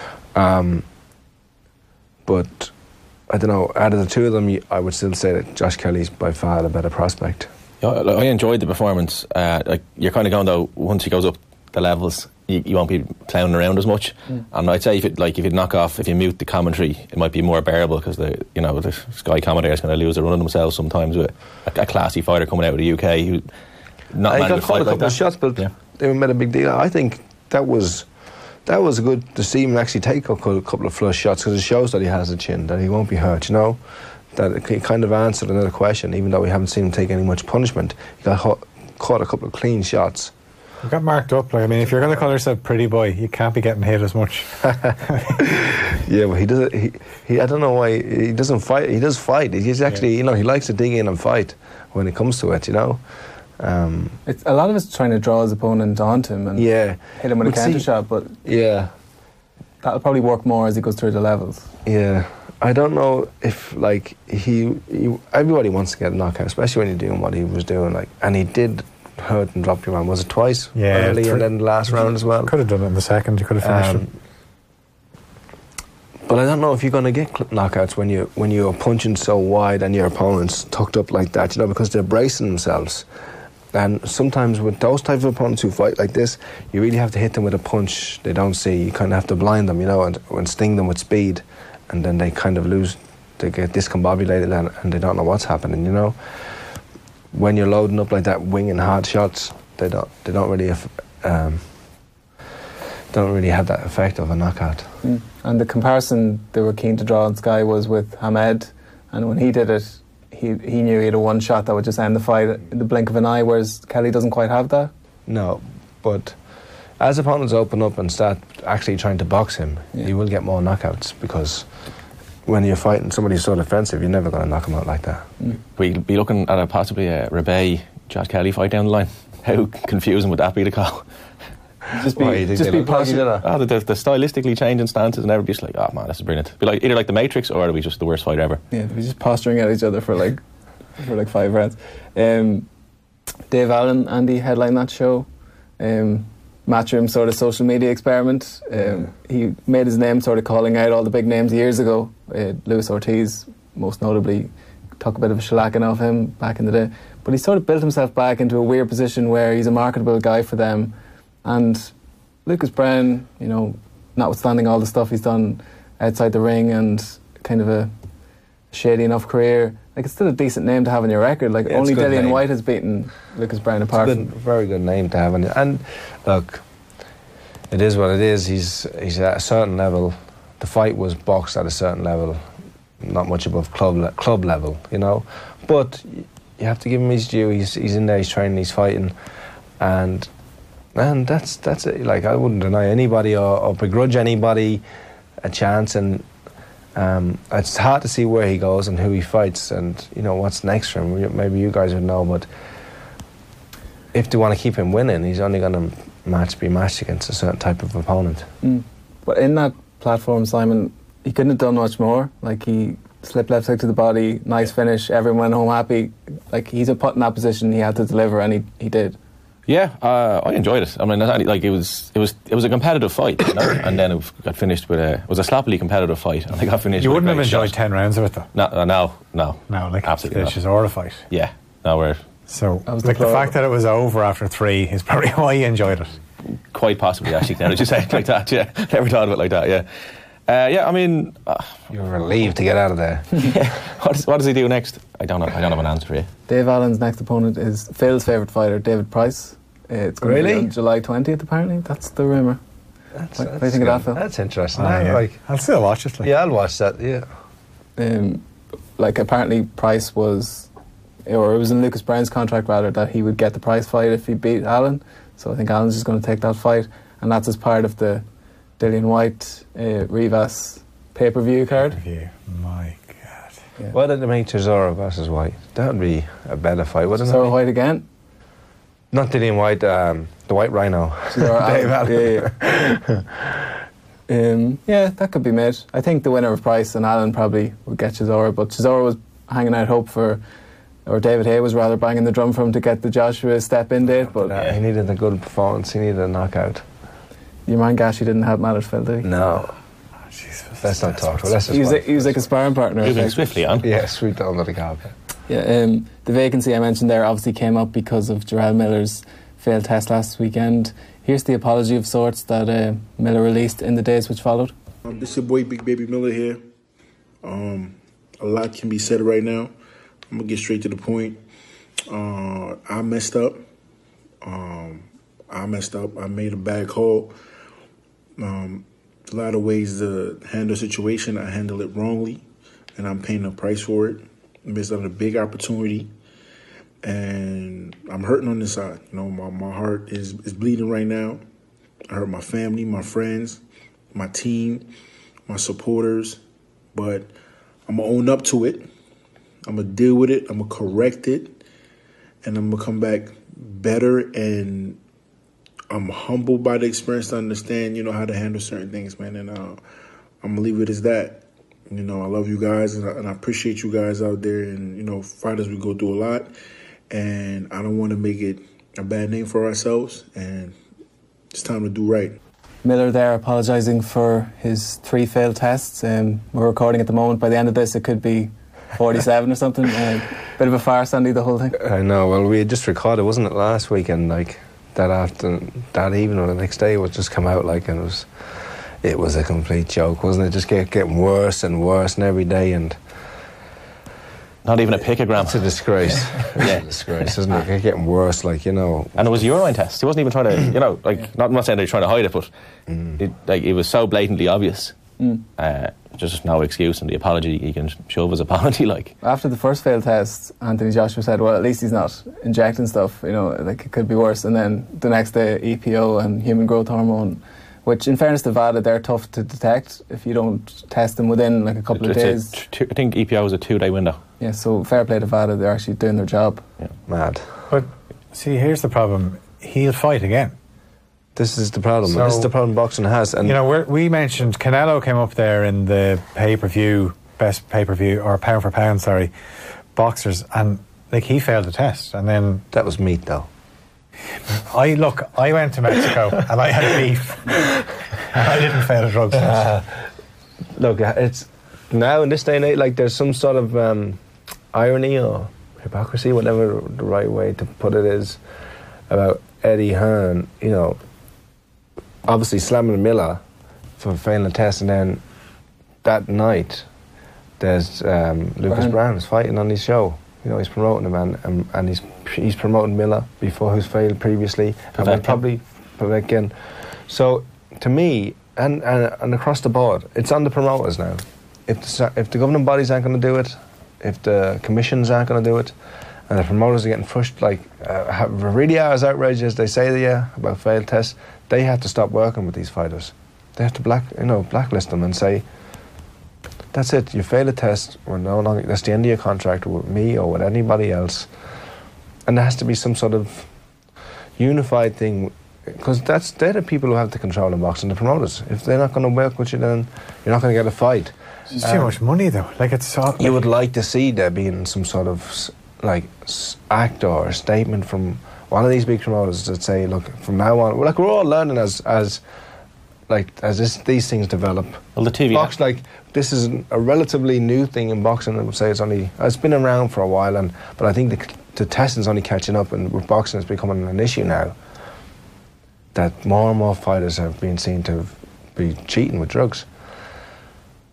But I don't know. Out of the two of them, I would still say that Josh Kelly's by far the better prospect. Yeah, I enjoyed the performance. Like you're kind of going though. Once he goes up the levels, you won't be clowning around as much. And I'd say if you mute the commentary, it might be more bearable because the Sky commentators kind of lose their run of themselves sometimes with a classy fighter coming out of the UK who not he got caught a couple of shots, but they made a big deal. I think that was good to see him actually take a couple of flush shots because it shows that he has a chin, that he won't be hurt. You know, that he kind of answered another question, even though we haven't seen him take any much punishment. He got caught a couple of clean shots. You got marked up. Like, I mean, if you're going to call yourself pretty boy, you can't be getting hit as much. Yeah, but he does. He I don't know why he doesn't fight. He does fight. He's actually, he likes to dig in and fight when it comes to it. You know. It's a lot of it's trying to draw his opponent onto him and hit him with a counter shot, but that'll probably work more as he goes through the levels. Yeah, I don't know if everybody wants to get a knockout, especially when you're doing what he was doing, and he did hurt and drop your man. Was it twice? Yeah, early and then the last round as well. Could have done it in the second. You could have finished him. But I don't know if you're going to get knockouts when you're punching so wide and your opponent's tucked up like that. Because they're bracing themselves. And sometimes with those type of opponents who fight like this, you really have to hit them with a punch they don't see. You kind of have to blind them, and sting them with speed, and then they kind of lose. They get discombobulated and they don't know what's happening. When you're loading up like that, winging hard shots, they don't really have that effect of a knockout. And the comparison they were keen to draw on Sky was with Hamed, and when he did it, he knew he had a one shot that would just end the fight in the blink of an eye, whereas Kelly doesn't quite have that. No, but as opponents open up and start actually trying to box him, you will get more knockouts because when you're fighting somebody so defensive, you're never going to knock him out like that. We'll be looking at possibly a Rebay Josh Kelly fight down the line. How confusing would that be to call? Just be positive. The stylistically changing stances and everybody's like, oh man, this is brilliant. Be like either like the Matrix or are we just the worst fight ever? Yeah, they're just posturing at each other for 5 rounds. Dave Allen, Andy, headline that show. Matchroom sort of social media experiment. He made his name sort of calling out all the big names years ago. Luis Ortiz, most notably, took a bit of a shellacking off him back in the day. But he sort of built himself back into a weird position where he's a marketable guy for them. And Lucas Brown, notwithstanding all the stuff he's done outside the ring and kind of a shady enough career, it's still a decent name to have on your record. Only Dillian White has beaten Lucas Brown apart from... Very good name to have on. And look, it is what it is. He's at a certain level. The fight was boxed at a certain level, not much above club level, But you have to give him his due. He's in there, he's training, he's fighting, and that's it. I wouldn't deny anybody or begrudge anybody a chance, and it's hard to see where he goes and who he fights and what's next for him. Maybe you guys would know, but if they want to keep him winning, he's only going to be matched against a certain type of opponent. But in that platform, Simon, he couldn't have done much more. He slipped left hook to the body, nice finish, everyone went home happy. He's put in that position, he had to deliver, and he did. Yeah, I enjoyed it. I mean, it was a competitive fight, and then it got finished with it was a sloppily competitive fight, and they got finished. You wouldn't have enjoyed 10 rounds of it, though. No, absolutely. It's just all a fight. Yeah, no, we're so the fact that it was over after 3 is probably why you enjoyed it. Quite possibly, actually. Now that you say it like that, yeah, never thought of it like that. Yeah, Yeah, I mean, You're relieved to get out of there. what does he do next? I don't know. I don't have an answer for you. Dave Allen's next opponent is Phil's favourite fighter, David Price. It's going to be on July 20th, apparently. That's the rumour. What do you think of that, Phil? That's interesting. Yeah. I'll still watch it. Yeah, I'll watch that, yeah. Apparently Price was, or it was in Lucas Brown's contract rather, that he would get the Price fight if he beat Allen. So I think Allen's just going to take that fight, and that's as part of the Dillian White Rivas pay-per-view card. My God. Yeah. Why did they make Chisora versus White? That would be a better fight, wouldn't it? Chisora White again? Not Dillian White, the White Rhino. Dave Allen. Yeah, that could be made. I think the winner of Price and Allen probably would get Chisora, but Chisora was hanging out hope for, or David Hay was rather banging the drum for him to get the Joshua step-in date. But he needed a good performance. He needed a knockout. Your man Gashi didn't help matters, Phil, did he? No. Let's not talk. He was like a sparring partner. Moving swiftly on. Yeah, sweet under the carpet. Yeah, the vacancy I mentioned there obviously came up because of Jarrell Miller's failed test last weekend. Here's the apology of sorts that Miller released in the days which followed. This is your boy Big Baby Miller here. A lot can be said right now. I'm going to get straight to the point. I messed up. I made a bad call. A lot of ways to handle a situation, I handle it wrongly, and I'm paying a price for it. I missed out on a big opportunity, and I'm hurting on this side. You know, my heart is bleeding right now. I hurt my family, my friends, my team, my supporters, but I'm going to own up to it. I'm going to deal with it. I'm going to correct it, and I'm going to come back better, and I'm humbled by the experience to understand, you know, how to handle certain things, man, and I'm going to leave it as that. You know, I love you guys, and I appreciate you guys out there, and, you know, fighters, we go through a lot, and I don't want to make it a bad name for ourselves, and it's time to do right. Miller there apologising for his 3 failed tests. We're recording at the moment. By the end of this, it could be 47 or something. Bit of a farce, Andy, the whole thing. I know. Well, we had just recorded, wasn't it, last weekend? Like that evening or the next day, it would just come out like, and it was a complete joke, wasn't it? Just getting worse and worse, and every day, and not even a picogram. It's a disgrace. Yeah, it's a disgrace, isn't it? Getting worse, like, you know. And it was a urine test. He wasn't even trying to, you know, like, I'm not saying they're trying to hide it, but it was so blatantly obvious. Just no excuse, and the apology, he can shove his apology, like. After the first failed test, Anthony Joshua said, well, at least he's not injecting stuff, you know, like, it could be worse. And then the next day, EPO and human growth hormone, which, in fairness to VADA, they're tough to detect if you don't test them within like a couple of days. I think EPO is a 2-day window. Yeah, so fair play to VADA, they're actually doing their job. Yeah. Mad. But see, here's the problem. He'll fight again. This is the problem. This is the problem boxing has. And you know, we mentioned Canelo came up there in the pay-per-view, best pay-per-view, or pound for pound, sorry, boxers, and like he failed the test, and then that was meat, though. I went to Mexico and I had a beef. And I didn't fail a drug test. Look, it's now in this day and age, like there's some sort of irony or hypocrisy, whatever the right way to put it is, about Eddie Hearn, you know, obviously slamming Miller for failing a test, and then that night there's Lucas Brown's fighting on his show. You know, he's promoting him, and he's promoting Miller before who's failed previously, and will probably Povetkin. So to me, and across the board, it's on the promoters now. If the governing bodies aren't going to do it, if the commissions aren't going to do it, and the promoters are getting pushed, like really are as outraged as they say they are about failed tests, they have to stop working with these fighters. They have to blacklist them and say, that's it, you failed a test, we're no longer, that's the end of your contract with me or with anybody else. And there has to be some sort of unified thing, because they're the people who have the control in boxing, the promoters. If they're not going to work with you, then you're not going to get a fight. It's too much money, though. Like, it's all, you would like to see there being some sort of like act or statement from one of these big promoters that say, look, from now on, like, we're all learning as these things develop. Well, the TV box, like, this is a relatively new thing in boxing. I would say it's been around for a while, but I think the testing's only catching up, and with boxing it's becoming an issue now that more and more fighters have been seen to be cheating with drugs.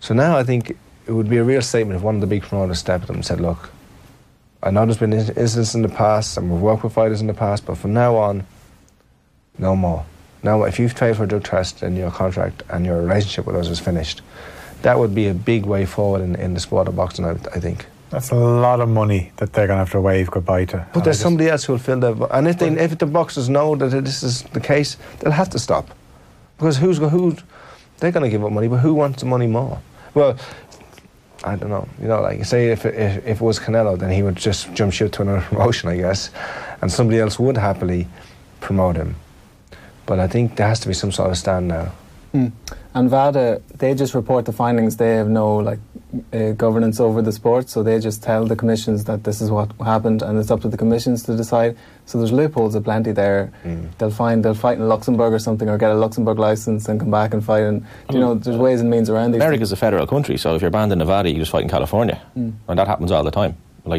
So now I think it would be a real statement if one of the big promoters stepped up and said, look, I know there's been incidents in the past and we've worked with fighters in the past, but from now on, no more. Now, if you've paid for a drug test and your contract and your relationship with us is finished, that would be a big way forward in the sport of boxing, I think. That's a lot of money that they're going to have to wave goodbye to. But there's somebody else who will fill that. And if the boxers know that this is the case, they'll have to stop. Because they're going to give up money, but who wants the money more? Well, I don't know. You know, like, say if it was Canelo, then he would just jump ship to another promotion, I guess. And somebody else would happily promote him. But I think there has to be some sort of stand now. And VADA, they just report the findings. They have no governance over the sport, so they just tell the commissions that this is what happened, and it's up to the commissions to decide. So there's loopholes aplenty there. They'll fight in Luxembourg or something, or get a Luxembourg license and come back and fight. And there's ways and means around these. America's a federal country, so if you're banned in Nevada, you just fight in California, and that happens all the time.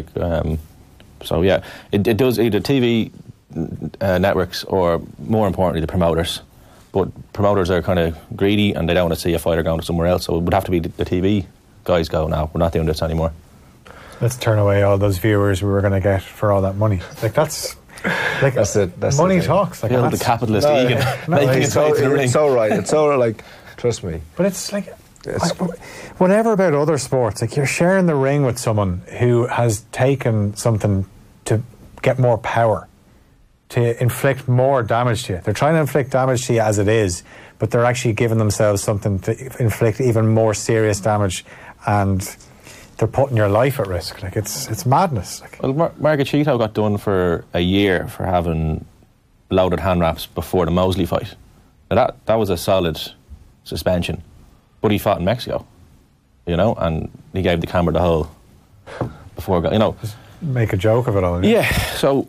So yeah, it does either TV networks or, more importantly, the promoters. But promoters are kind of greedy and they don't want to see a fighter going to somewhere else, so it would have to be the TV guys go, now we're not doing this anymore. Let's turn away all those viewers we were going to get for all that money. That's it. That's money talks. The capitalist Egan. It's so right. It's so trust me. But it's whatever about other sports, you're sharing the ring with someone who has taken something to get more power, to inflict more damage to you. They're trying to inflict damage to you as it is, but they're actually giving themselves something to inflict even more serious damage, and they're putting your life at risk. It's madness. Well, Margachito got done for a year for having loaded hand wraps before the Mosley fight. Now that was a solid suspension, but he fought in Mexico, and he gave the camera the whole before, Just make a joke of it all. Yeah, so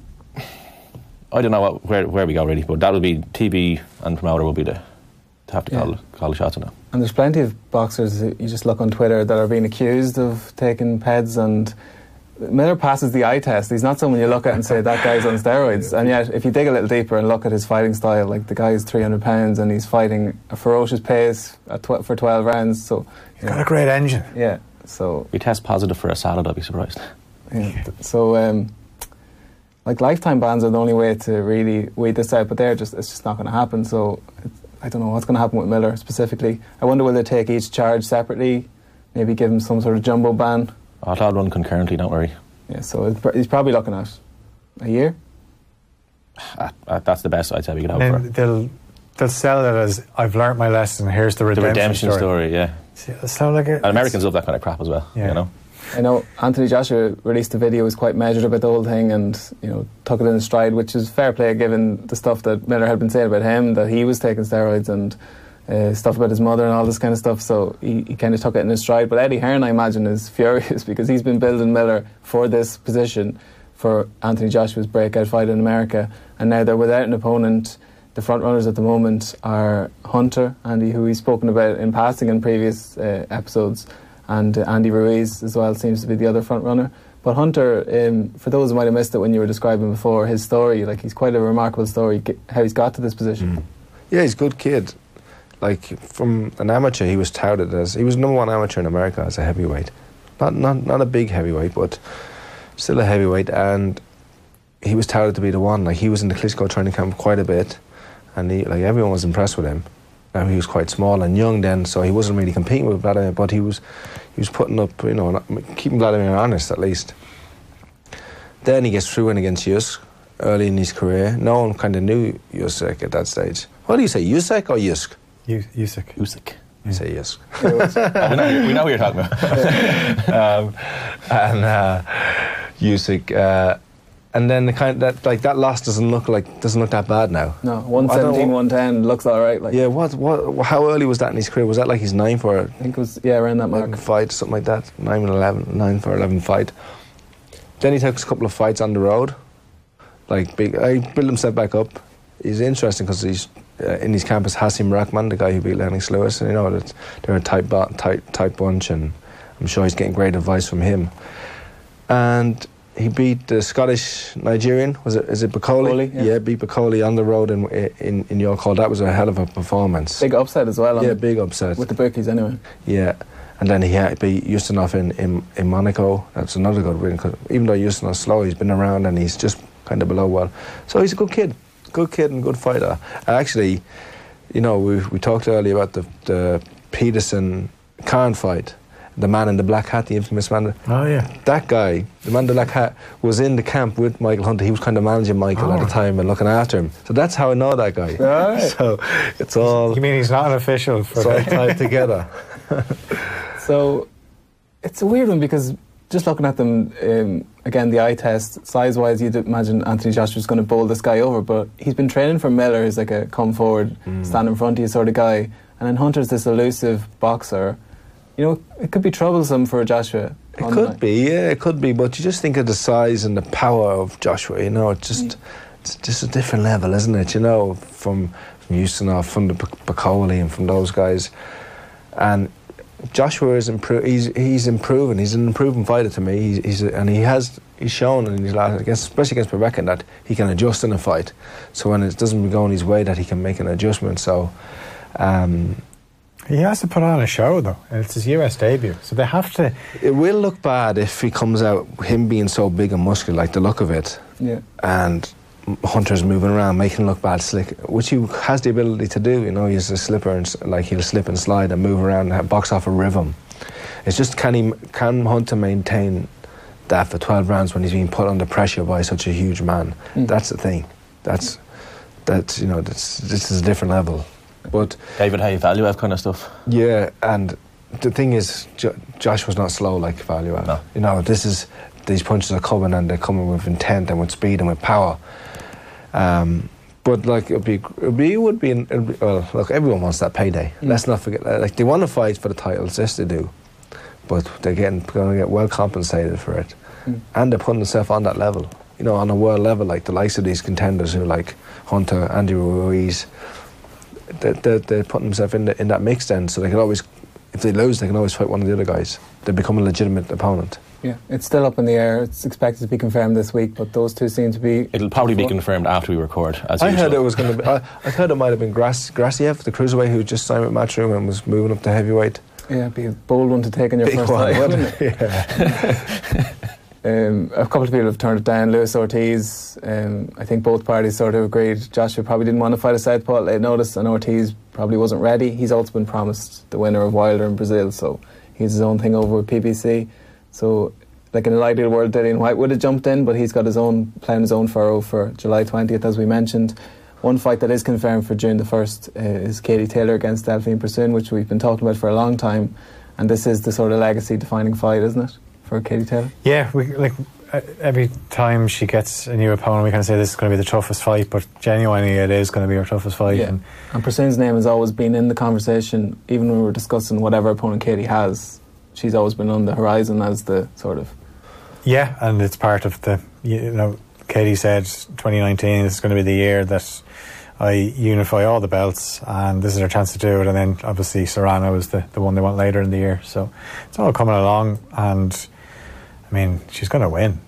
I don't know where we go really, but that would be TV and promoter will be to have to call the shots on that. And there's plenty of boxers, you just look on Twitter, that are being accused of taking peds, and Miller passes the eye test. He's not someone you look at and say that guy's on steroids. And yet, if you dig a little deeper and look at his fighting style, the guy's 300 pounds and he's fighting a ferocious pace for 12 rounds. So he's got a great engine. Yeah. So if he tests positive for a salad, I'd be surprised. Yeah. So lifetime bans are the only way to really weed this out, but it's just not going to happen. So I don't know what's going to happen with Miller specifically. I wonder will they take each charge separately, maybe give him some sort of jumbo ban. I'll run concurrently, don't worry. Yeah, so he's probably looking at a year. That's the best I'd say we could hope for. They'll sell it as, I've learnt my lesson, here's the redemption story. Yeah. So and Americans love that kind of crap as well, I know Anthony Joshua released a video, was quite measured about the whole thing, and took it in stride, which is fair play given the stuff that Miller had been saying about him, that he was taking steroids and stuff about his mother and all this kind of stuff. So he kind of took it in his stride. But Eddie Hearn, I imagine, is furious because he's been building Miller for this position for Anthony Joshua's breakout fight in America, and now they're without an opponent. The front runners at the moment are Hunter, Andy, who he's spoken about in passing in previous episodes, and Andy Ruiz as well seems to be the other front runner. But Hunter, for those who might have missed it when you were describing before, his story, he's quite a remarkable story, how he's got to this position. Yeah, he's a good kid. From an amateur, he was touted as, he was #1 amateur in America as a heavyweight. Not a big heavyweight, but still a heavyweight, and he was touted to be the one. He was in the Klitschko training camp quite a bit, and everyone was impressed with him. Now, he was quite small and young then, so he wasn't really competing with Vladimir, but he was putting up, keeping Vladimir honest at least. Then he gets through in against Usyk early in his career. No one kind of knew Usyk at that stage. What do you say, Usyk or Usyk? Usyk. You say Usyk. we know what you're talking about. Usyk. And then that loss doesn't look that bad now. No, 117, 110 looks all right. Yeah, how early was that in his career? Was that his 9 for? I think it was around that mark. Fight, something like that. 9 for 11 fight. Then he takes a couple of fights on the road. He built himself back up. He's interesting because he's in his camp is Hasim Rahman, the guy who beat Lennox Lewis, and that they're a tight bunch, and I'm sure he's getting great advice from him. And he beat the Scottish Nigerian. Is it Bacoli? Yeah, beat Bacoli on the road in York Hall. That was a hell of a performance. Big upset as well. Big upset with the bookies anyway. Yeah, And then he beat Ustinov in Monaco. That's another good win. 'Cause even though Ustinov's slow, he's been around and he's just kind of below well. So he's a good kid and good fighter. Actually, you know, we talked earlier about the Peterson-Khan fight. The man in the black hat, the infamous man. Oh, yeah. That guy, the man in the black hat, was in the camp with Michael Hunter. He was kind of managing Michael at the time and looking after him. So that's how I know that guy. Right. So it's all... You mean he's not an official? It's all tied together. So it's a weird one because just looking at them, again, the eye test, size-wise, you'd imagine Anthony Joshua's going to bowl this guy over, but he's been training for Miller as like a come-forward, stand in front of you sort of guy. And then Hunter's this elusive boxer. You know, it could be troublesome for Joshua. It could be, but you just think of the size and the power of Joshua, you know, it's just a different level, isn't it, you know, from Ustinov, from the Bacoli and from those guys. And Joshua is he's improving. He's an improving fighter to me. He's shown in his last, especially against Povetkin, that he can adjust in a fight. So when it doesn't go his way, that he can make an adjustment. So he has to put on a show, though. It's his US debut, so they have to... It will look bad if he comes out, him being so big and muscular, like the look of it, and Hunter's moving around, making him look bad, slick, which he has the ability to do, you know, he's a slipper, and like he'll slip and slide and move around and box off a rhythm. It's just, can Hunter maintain that for 12 rounds when he's being put under pressure by such a huge man? That's the thing. That's you know, this is a different level. But David Hay, Valuev kind of stuff. Yeah, and the thing is, Josh was not slow like Valuev. No. You know, these punches are coming and they're coming with intent and with speed and with power. But like well, look, everyone wants that payday. Let's not forget that. Like, they want to fight for the titles, yes they do, but they're going to get well compensated for it, and they're putting themselves on that level. You know, on a world level, like the likes of these contenders who like Hunter, Andy Ruiz. They're putting themselves in that mix then, so they can always, if they lose, they can always fight one of the other guys. They become a legitimate opponent. Yeah, it's still up in the air. It's expected to be confirmed this week, but those two seem to be... It'll probably be confirmed after we record, as I usual. heard it was going to be... I heard it might have been Grassiev, the cruiserweight who just signed with Matchroom and was moving up to heavyweight. Yeah, it'd be a bold one to take in your first fight, wouldn't it? Yeah. A couple of people have turned it down. Luis Ortiz, I think both parties sort of agreed. Joshua probably didn't want to fight a southpaw at late notice, and Ortiz probably wasn't ready. He's also been promised the winner of Wilder in Brazil, so he has his own thing over with PBC. So, like in an ideal world, Dillian White would have jumped in, but he's got playing his own furrow for July 20th, as we mentioned. One fight that is confirmed for June the 1st is Katie Taylor against Delphine Persoon, which we've been talking about for a long time, and this is the sort of legacy-defining fight, isn't it, for Katie Taylor? Yeah, every time she gets a new opponent, we kind of say this is going to be the toughest fight, but genuinely it is going to be her toughest fight. Yeah. And Persoon's name has always been in the conversation, even when we're discussing whatever opponent Katie has. She's always been on the horizon as the sort of... Yeah, and it's part of the, you know, Katie said 2019 is going to be the year that I unify all the belts, and this is her chance to do it. And then obviously Serrano is the one they want later in the year, so it's all coming along, and I mean, she's going to win.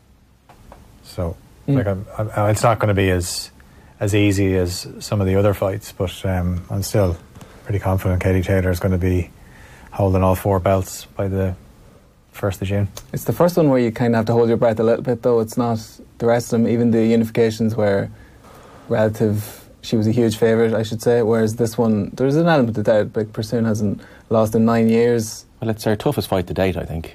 So like, it's not going to be as easy as some of the other fights, but I'm still pretty confident Katie Taylor is going to be holding all 4 belts by the 1st of June. It's the first one where you kind of have to hold your breath a little bit, though. It's not the rest of them, even the unifications where she was a huge favourite, I should say, whereas this one, there's an element of doubt, but Persoon hasn't lost in 9 years. Well, it's her toughest fight to date, I think.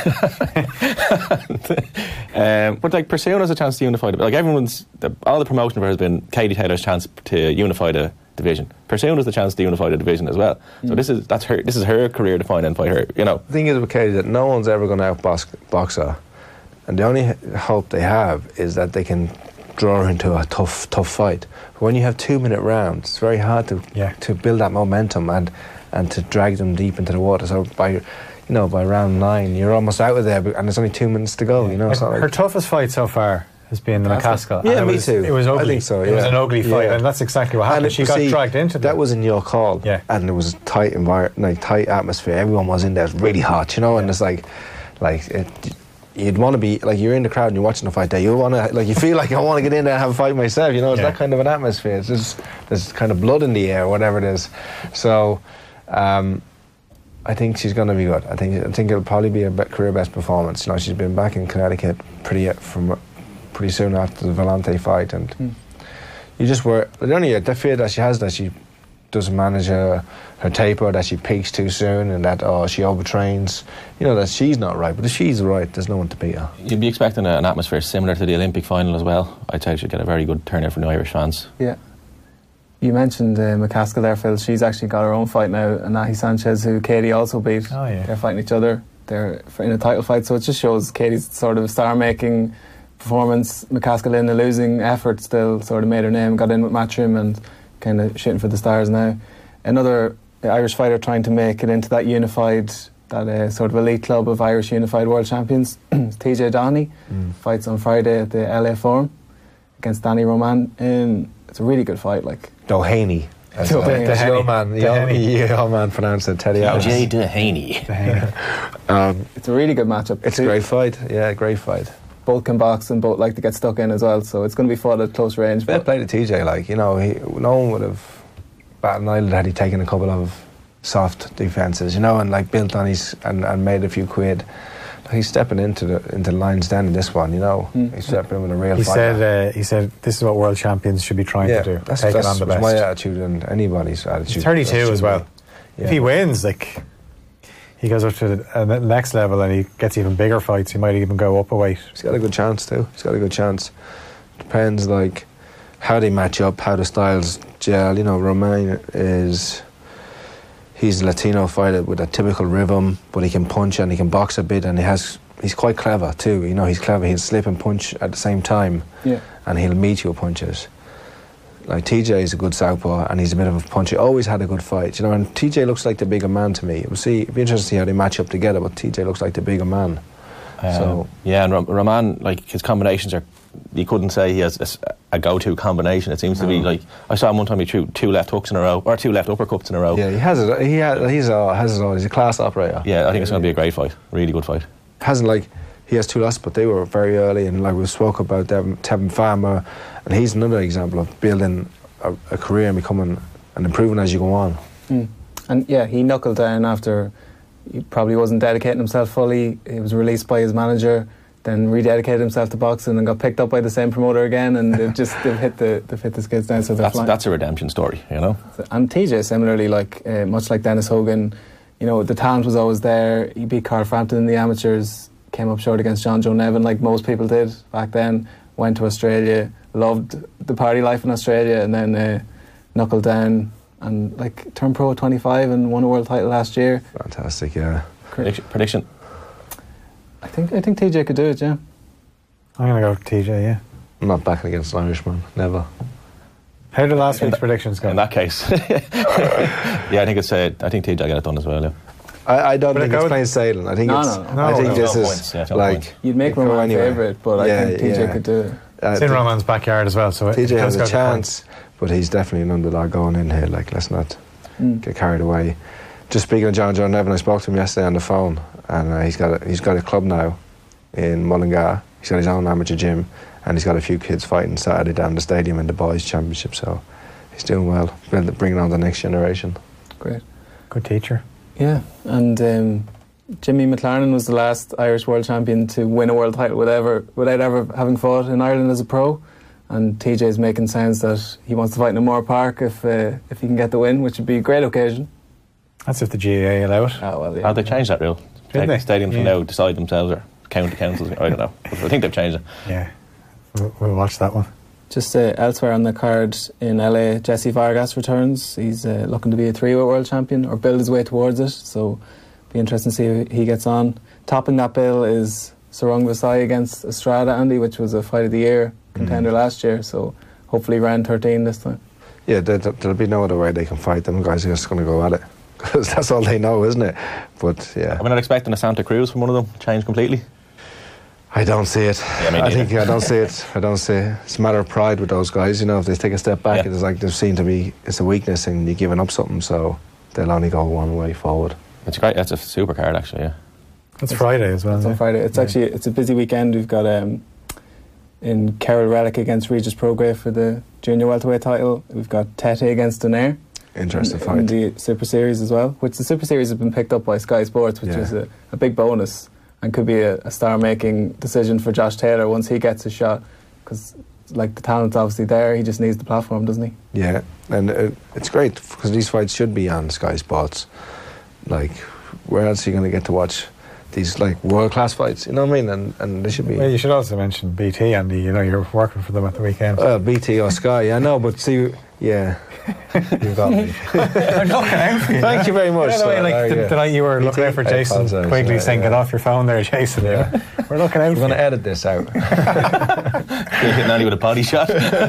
But like, Persoon has a chance to unify all the promotion of her has been Katie Taylor's chance to unify the division. Persoon has the chance to unify the division as well. So this is her career defining fight. Her, you know. The thing is with Katie that no one's ever going to outbox her, and the only hope they have is that they can draw her into a tough fight. But when you have 2-minute rounds, it's very hard to build that momentum and to drag them deep into the water. So by round 9, you're almost out of there, and there's only 2 minutes to go. You know, her toughest fight so far has been the McCaskill. Yeah, me too. It was ugly. I think so. Yeah. It was an ugly fight, and that's exactly what happened. She got dragged into that. Was in your call, and it was a tight environment, tight atmosphere. Everyone was in there. It was really hot, you know, and it's like you'd want to be like, you're in the crowd and you're watching the fight there. You want to, like, you feel like I want to get in there and have a fight myself. You know, it's that kind of an atmosphere. It's just, there's kind of blood in the air, whatever it is. So I think she's going to be good. I think it'll probably be a career best performance. You know, she's been back in Connecticut pretty soon after the Vellante fight, and you just were the fear that she has that she doesn't manage her taper, that she peaks too soon, and that she overtrains. You know, that she's not right. But if she's right, there's no one to beat her. You'd be expecting an atmosphere similar to the Olympic final as well. I'd say she'd get a very good turnout from the Irish fans. Yeah. You mentioned McCaskill there, Phil. She's actually got her own fight now, and Nahi Sanchez, who Katie also beat. Oh, yeah. They're fighting each other. They're in a title fight, so it just shows Katie's sort of star-making performance. McCaskill in a losing effort still sort of made her name, got in with Matchroom and kind of shooting for the stars now. Another Irish fighter trying to make it into that unified, that sort of elite club of Irish unified world champions. TJ Doheny fights on Friday at the LA Forum against Danny Roman. It's a really good fight, like. Doheny. The old man pronounced it. Teddy Atlas. TJ Doheny. It's a really good matchup. It's a great fight. Yeah, great fight. Both can box and both like to get stuck in as well, so it's going to be fought at close range. Fair play to TJ, like, you know, no one would have batted an eyelid had he taken a couple of soft defences, you know, and like built on his and made a few quid. He's stepping into the lion's den in this one, you know. He's stepping in with a real fight. He said this is what world champions should be trying to do. That's on the best. my attitude and anybody's attitude. He's 32 as well. Yeah. If he wins, like, he goes up to the next level and he gets even bigger fights. He might even go up a weight. He's got a good chance too. Depends, like, how they match up, how the styles gel. You know, Romain he's a Latino fighter with a typical rhythm, but he can punch and he can box a bit, and he's quite clever too. You know, he's clever. He'll slip and punch at the same time, and he'll meet you with punches. Like, TJ is a good southpaw, and he's a bit of a puncher. Always had a good fight, you know. And TJ looks like the bigger man to me. It'd be interesting to see how they match up together. But TJ looks like the bigger man. Yeah, and Roman, like, his combinations are. You couldn't say he has a go-to combination. It seems to be like, I saw him one time he threw 2 left hooks in a row, or 2 left uppercuts in a row. Yeah, he has it. He has it all. He's a class operator. Yeah, I think it's going to be a great fight. Really good fight. He has 2 losses, but they were very early, and like we spoke about Tevin Farmer, and he's another example of building a career and becoming and improving as you go on. And yeah, he knuckled down after he probably wasn't dedicating himself fully. He was released by his manager, then rededicated himself to boxing and got picked up by the same promoter again, and they've hit the skids down. So that's a redemption story, you know. And TJ similarly, like much like Dennis Hogan, you know, the talent was always there. He beat Carl Frampton in the amateurs, came up short against John Joe Nevin, like most people did back then. Went to Australia, loved the party life in Australia, and then knuckled down and like turned pro at 25 and won a world title last year. Fantastic, yeah. Prediction. I think TJ could do it, yeah. I'm going to go with TJ, yeah. I'm not backing against an Irishman, never. How did last week's predictions go? In that case, yeah, I think TJ got it done as well. Yeah. I don't think it's plain sailing. I think this is like you'd make Roman favourite, but I think TJ could do it. It's in Roman's backyard as well, so TJ has a chance, but he's definitely an underdog going in here. Like, let's not get carried away. Just speaking of John Joe Nevin, I spoke to him yesterday on the phone, and he's got a club now in Mullingar. He's got his own amateur gym, and he's got a few kids fighting Saturday down the stadium in the boys' championship. So he's doing well, bringing on the next generation. Great, good teacher. Yeah, and Jimmy McLaren was the last Irish world champion to win a world title without ever having fought in Ireland as a pro. And TJ's making sounds that he wants to fight in Moore Park if he can get the win, which would be a great occasion. That's if the GAA allow it. Oh, well, yeah. How they changed that rule? Stadiums can now decide themselves, or county councils. I don't know. But I think they've changed it. Yeah, we'll watch that one. Just elsewhere on the card in LA, Jesse Vargas returns. He's looking to be a 3-weight world champion or build his way towards it. So be interesting to see how he gets on. Topping that bill is Sarung Vasai against Estrada, Andy, which was a fight of the year contender last year. So hopefully round 13 this time. Yeah, there'll be no other way they can fight. Them guys are just going to go at it. Because that's all they know, isn't it? But yeah. Are we not expecting a Santa Cruz from one of them? Change completely? I don't see it. Yeah, I don't see it. I don't see it. It's a matter of pride with those guys. You know, if they take a step back, it's like they've seen to be, it's a weakness and you're giving up something, so they'll only go one way forward. It's great. That's a super card, actually, yeah. It's Friday as well. It's on Friday. It's actually, it's a busy weekend. We've got in Carol Relic against Regis Prograis for the junior welterweight title. We've got Tete against Donaire. interesting in fight. the Super Series as well, which the Super Series has been picked up by Sky Sports, which is a big bonus and could be a star-making decision for Josh Taylor once he gets his shot, because like the talent's obviously there, he just needs the platform, doesn't he? Yeah, and it's great because these fights should be on Sky Sports. Like, where else are you going to get to watch these like world-class fights? You know what I mean? And they should be. Well, you should also mention BT, Andy. You know, you're working for them at the weekend. BT or Sky, I know, but see, yeah. You've got me. I'm looking out for you. Thank you very much. By the way, like the night you were looking out for Jason Quigley saying, "Get off your phone there, Jason." Yeah. We're looking out. We're going to edit this out. You're hitting Andy with a body shot.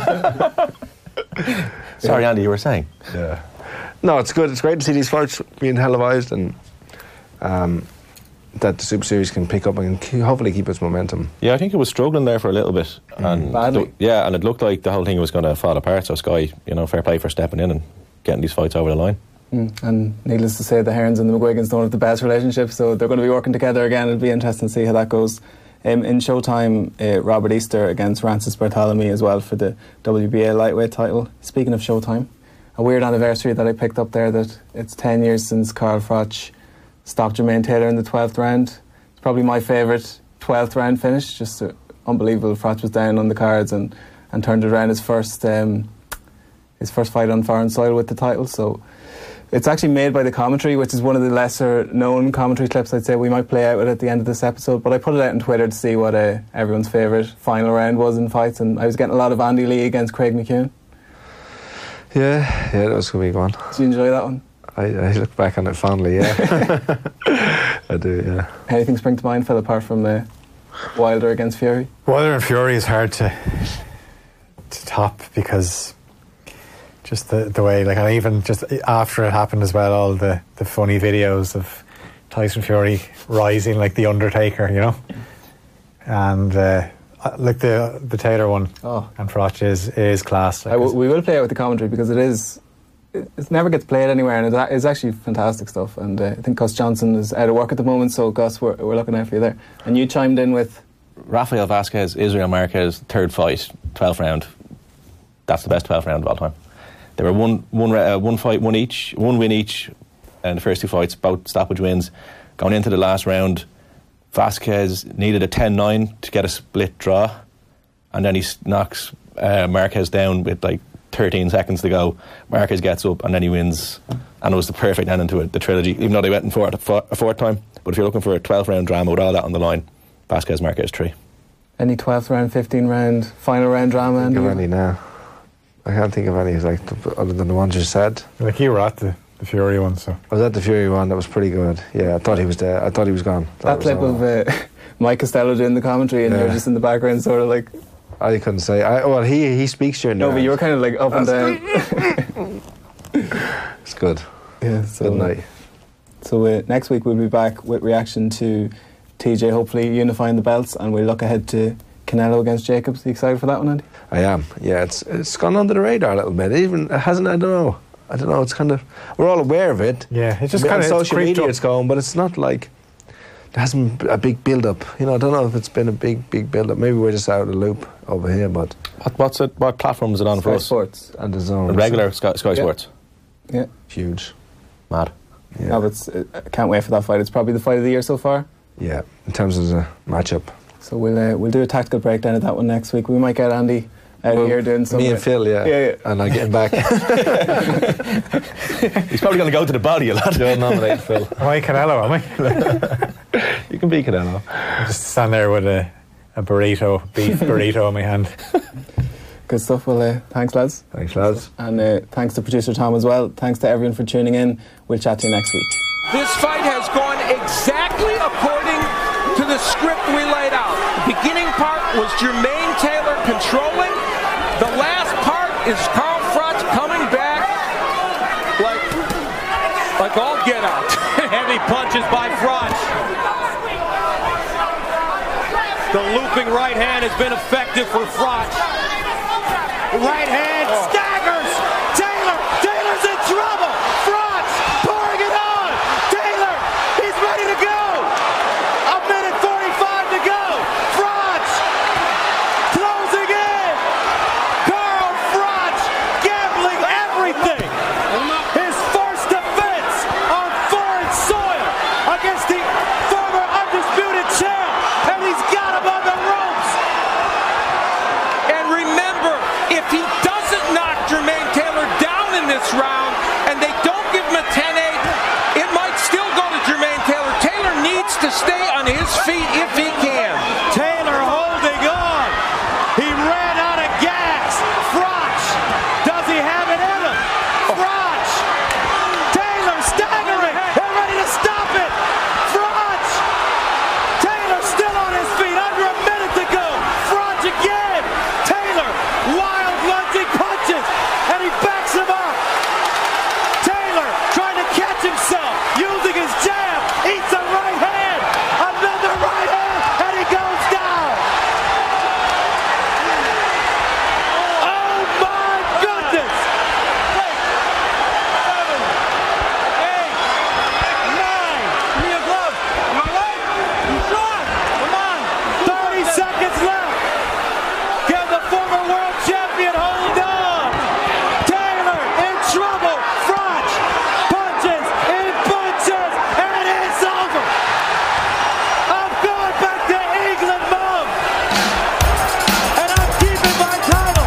Sorry, Andy, you were saying. Yeah. No, it's good. It's great to see these fights being televised, and that the Super Series can pick up and hopefully keep its momentum. Yeah, I think it was struggling there for a little bit, and badly. And it looked like the whole thing was going to fall apart. So Sky, fair play for stepping in and getting these fights over the line. And needless to say, the Herons and the McGuigans don't have the best relationship, so they're going to be working together again. It'll be interesting to see how that goes. In Showtime, Robert Easter against Francis Bartholomew as well for the WBA lightweight title. Speaking of Showtime, a weird anniversary that I picked up there, that it's 10 years since Carl Froch stopped Jermaine Taylor in the 12th round. It's probably my favourite 12th round finish, just unbelievable. Froch was down on the cards and turned it around his first fight on foreign soil with the title. So it's actually made by The Commentary, which is one of the lesser known commentary clips I'd say we might play out with at the end of this episode, but I put it out on Twitter to see what everyone's favourite final round was in fights, and I was getting a lot of Andy Lee against Craig McEwen. Yeah, that was going to be one. Did you enjoy that one? I look back on it fondly, yeah. I do, yeah. Anything spring to mind, Phil, apart from Wilder against Fury? Wilder and Fury is hard to top, because just the way, like, and even just after it happened as well, all the funny videos of Tyson Fury rising like the Undertaker, and like the Taylor one, and Froch is class. Like, we will play it with The Commentary, because it never gets played anywhere, and it's actually fantastic stuff. And I think Gus Johnson is out of work at the moment, so Gus, we're looking out for you there. And you chimed in with Rafael Vasquez, Israel Marquez, third fight, 12th round. That's the best 12th round of all time. There were one win each, and the first two fights, both stoppage wins. Going into the last round, Vasquez needed a 10-9 to get a split draw, and then he knocks Marquez down with like 13 seconds to go. Marquez gets up and then he wins, and it was the perfect ending to the trilogy, even though they went in for it a fourth time. But if you're looking for a 12th round drama with all that on the line, Vasquez Marquez 3. Any 12th round, 15 round, final round drama? I can't think of any now. I can't think of any other than the ones you said. Like, you were at the Fury one, so I was at the Fury one. That was pretty good. Yeah, I thought he was there. I thought he was gone. That clip of Mike Costello doing the commentary, and you're just in the background, sort of like. I couldn't say. He speaks during the No, but you were kind of like up and down. It's good. Yeah, so good night. So next week we'll be back with reaction to TJ hopefully unifying the belts, and we'll look ahead to Canelo against Jacobs. Are you excited for that one, Andy? I am. Yeah, it's gone under the radar a little bit. It hasn't. I don't know. It's kind of, we're all aware of it. Yeah, it's just on kind of social media. up. It's going, but it's not like there hasn't been a big build-up. I don't know if it's been a big build-up. Maybe we're just out of the loop over here. But what platform is it on Sky for us? Sports and the Zone. Regular Sky Sports. Yeah, huge, mad. Yeah, no, but I can't wait for that fight. It's probably the fight of the year so far. Yeah, in terms of the matchup. So we'll do a tactical breakdown of that one next week. We might get Andy out here doing some. Me and Phil, yeah. And I get him back. He's probably going to go to the body a lot. Don't nominate Phil. Am I Canelo? Am I? You can be Canelo. I just stand there with a beef burrito in my hand. Good stuff. Well, thanks, lads. Thanks, lads. And thanks to producer Tom as well. Thanks to everyone for tuning in. We'll chat to you next week. This fight has gone exactly according to the script we laid out. The beginning part was Jermaine Taylor controlling. The last part is Carl Froch coming back like all get out. Heavy punches by Froch. The looping right hand has been effective for Froch. Right hand staggers. Taylor's in trouble. Froch pouring it on. Taylor, he's ready to go. A minute 45 to go. Froch closing in. Carl Froch gambling everything. this round and they don't give him a 10-8, it might still go to Jermaine Taylor. Taylor needs to stay on his feet if he can. Taylor holding on. He ran out of gas. Froch, does he have it in him? Froch, Taylor staggering. They're ready to stop it. Froch, Taylor still on his feet. Under a minute to go. Froch again. Taylor, wild lunging punches, and he backs him up. Taylor trying to catch himself, using his jab, eats a right hand, another right hand, and he goes down. Oh my goodness! 7, 8, 9. Give me a glove. Am I right? You sure? Come on. 30 seconds left. Can the former world champion hold on? Taylor in trouble. Froch punches in punches, and it's over. I'm going back to England, Mom, and I'm keeping my title.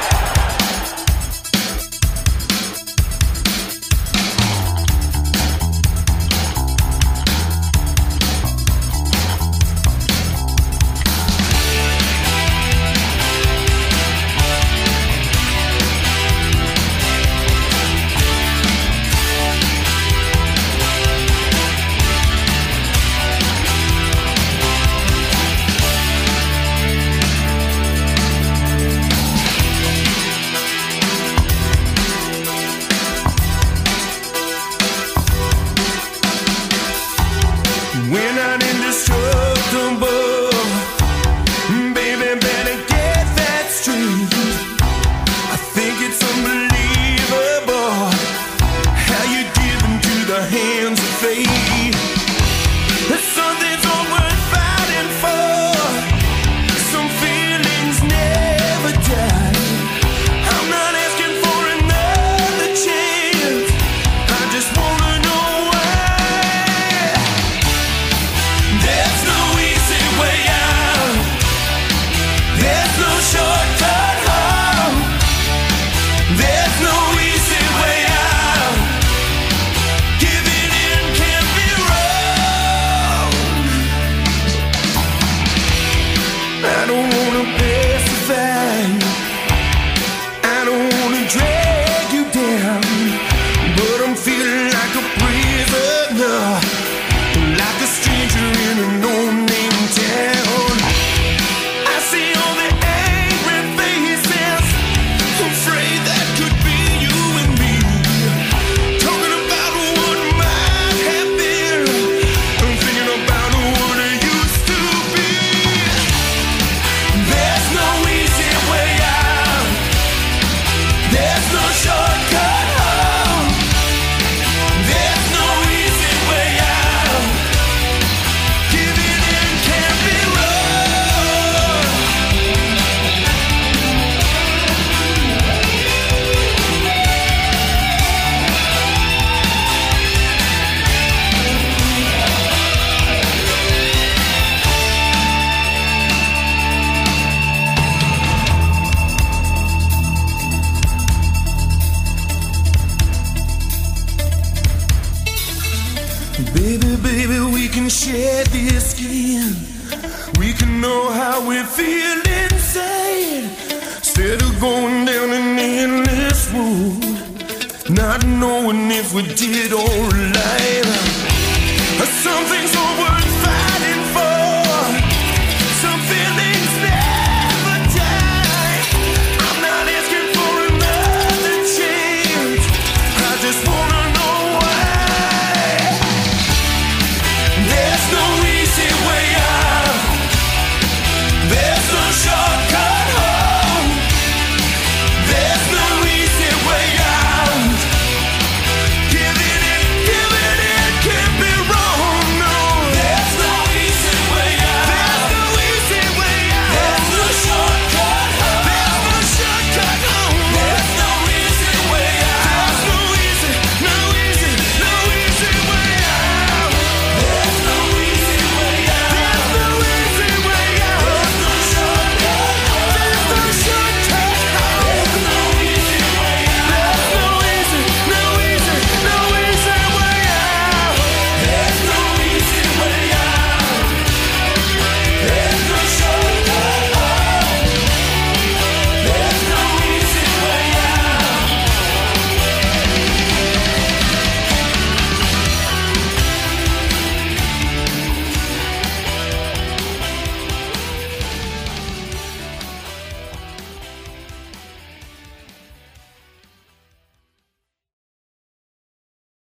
We're not indestructible. Baby, better get that straight. I think it's unbelievable how you give into the hands of fate. There's something's all worth fighting for. Some feelings never die. I'm not asking for another chance. I just wanna know why. There's no easy way out. There's no shortcut home. There's no easy way out. Giving in can't be wrong. I don't wanna pacify. I don't wanna drag you down, but I'm feeling like a prisoner, like a stranger in a no-name town. I see all the angry faces, afraid that could be you and me, talking about what might have been, and thinking about what it used to be. There's no easy way out. There's no shortcut home. There's no easy way out. Giving in can't be wrong. Baby, baby, we can share this skin. We can know how we feel inside. Instead of going down an endless road, not knowing if we did alright. Something's over.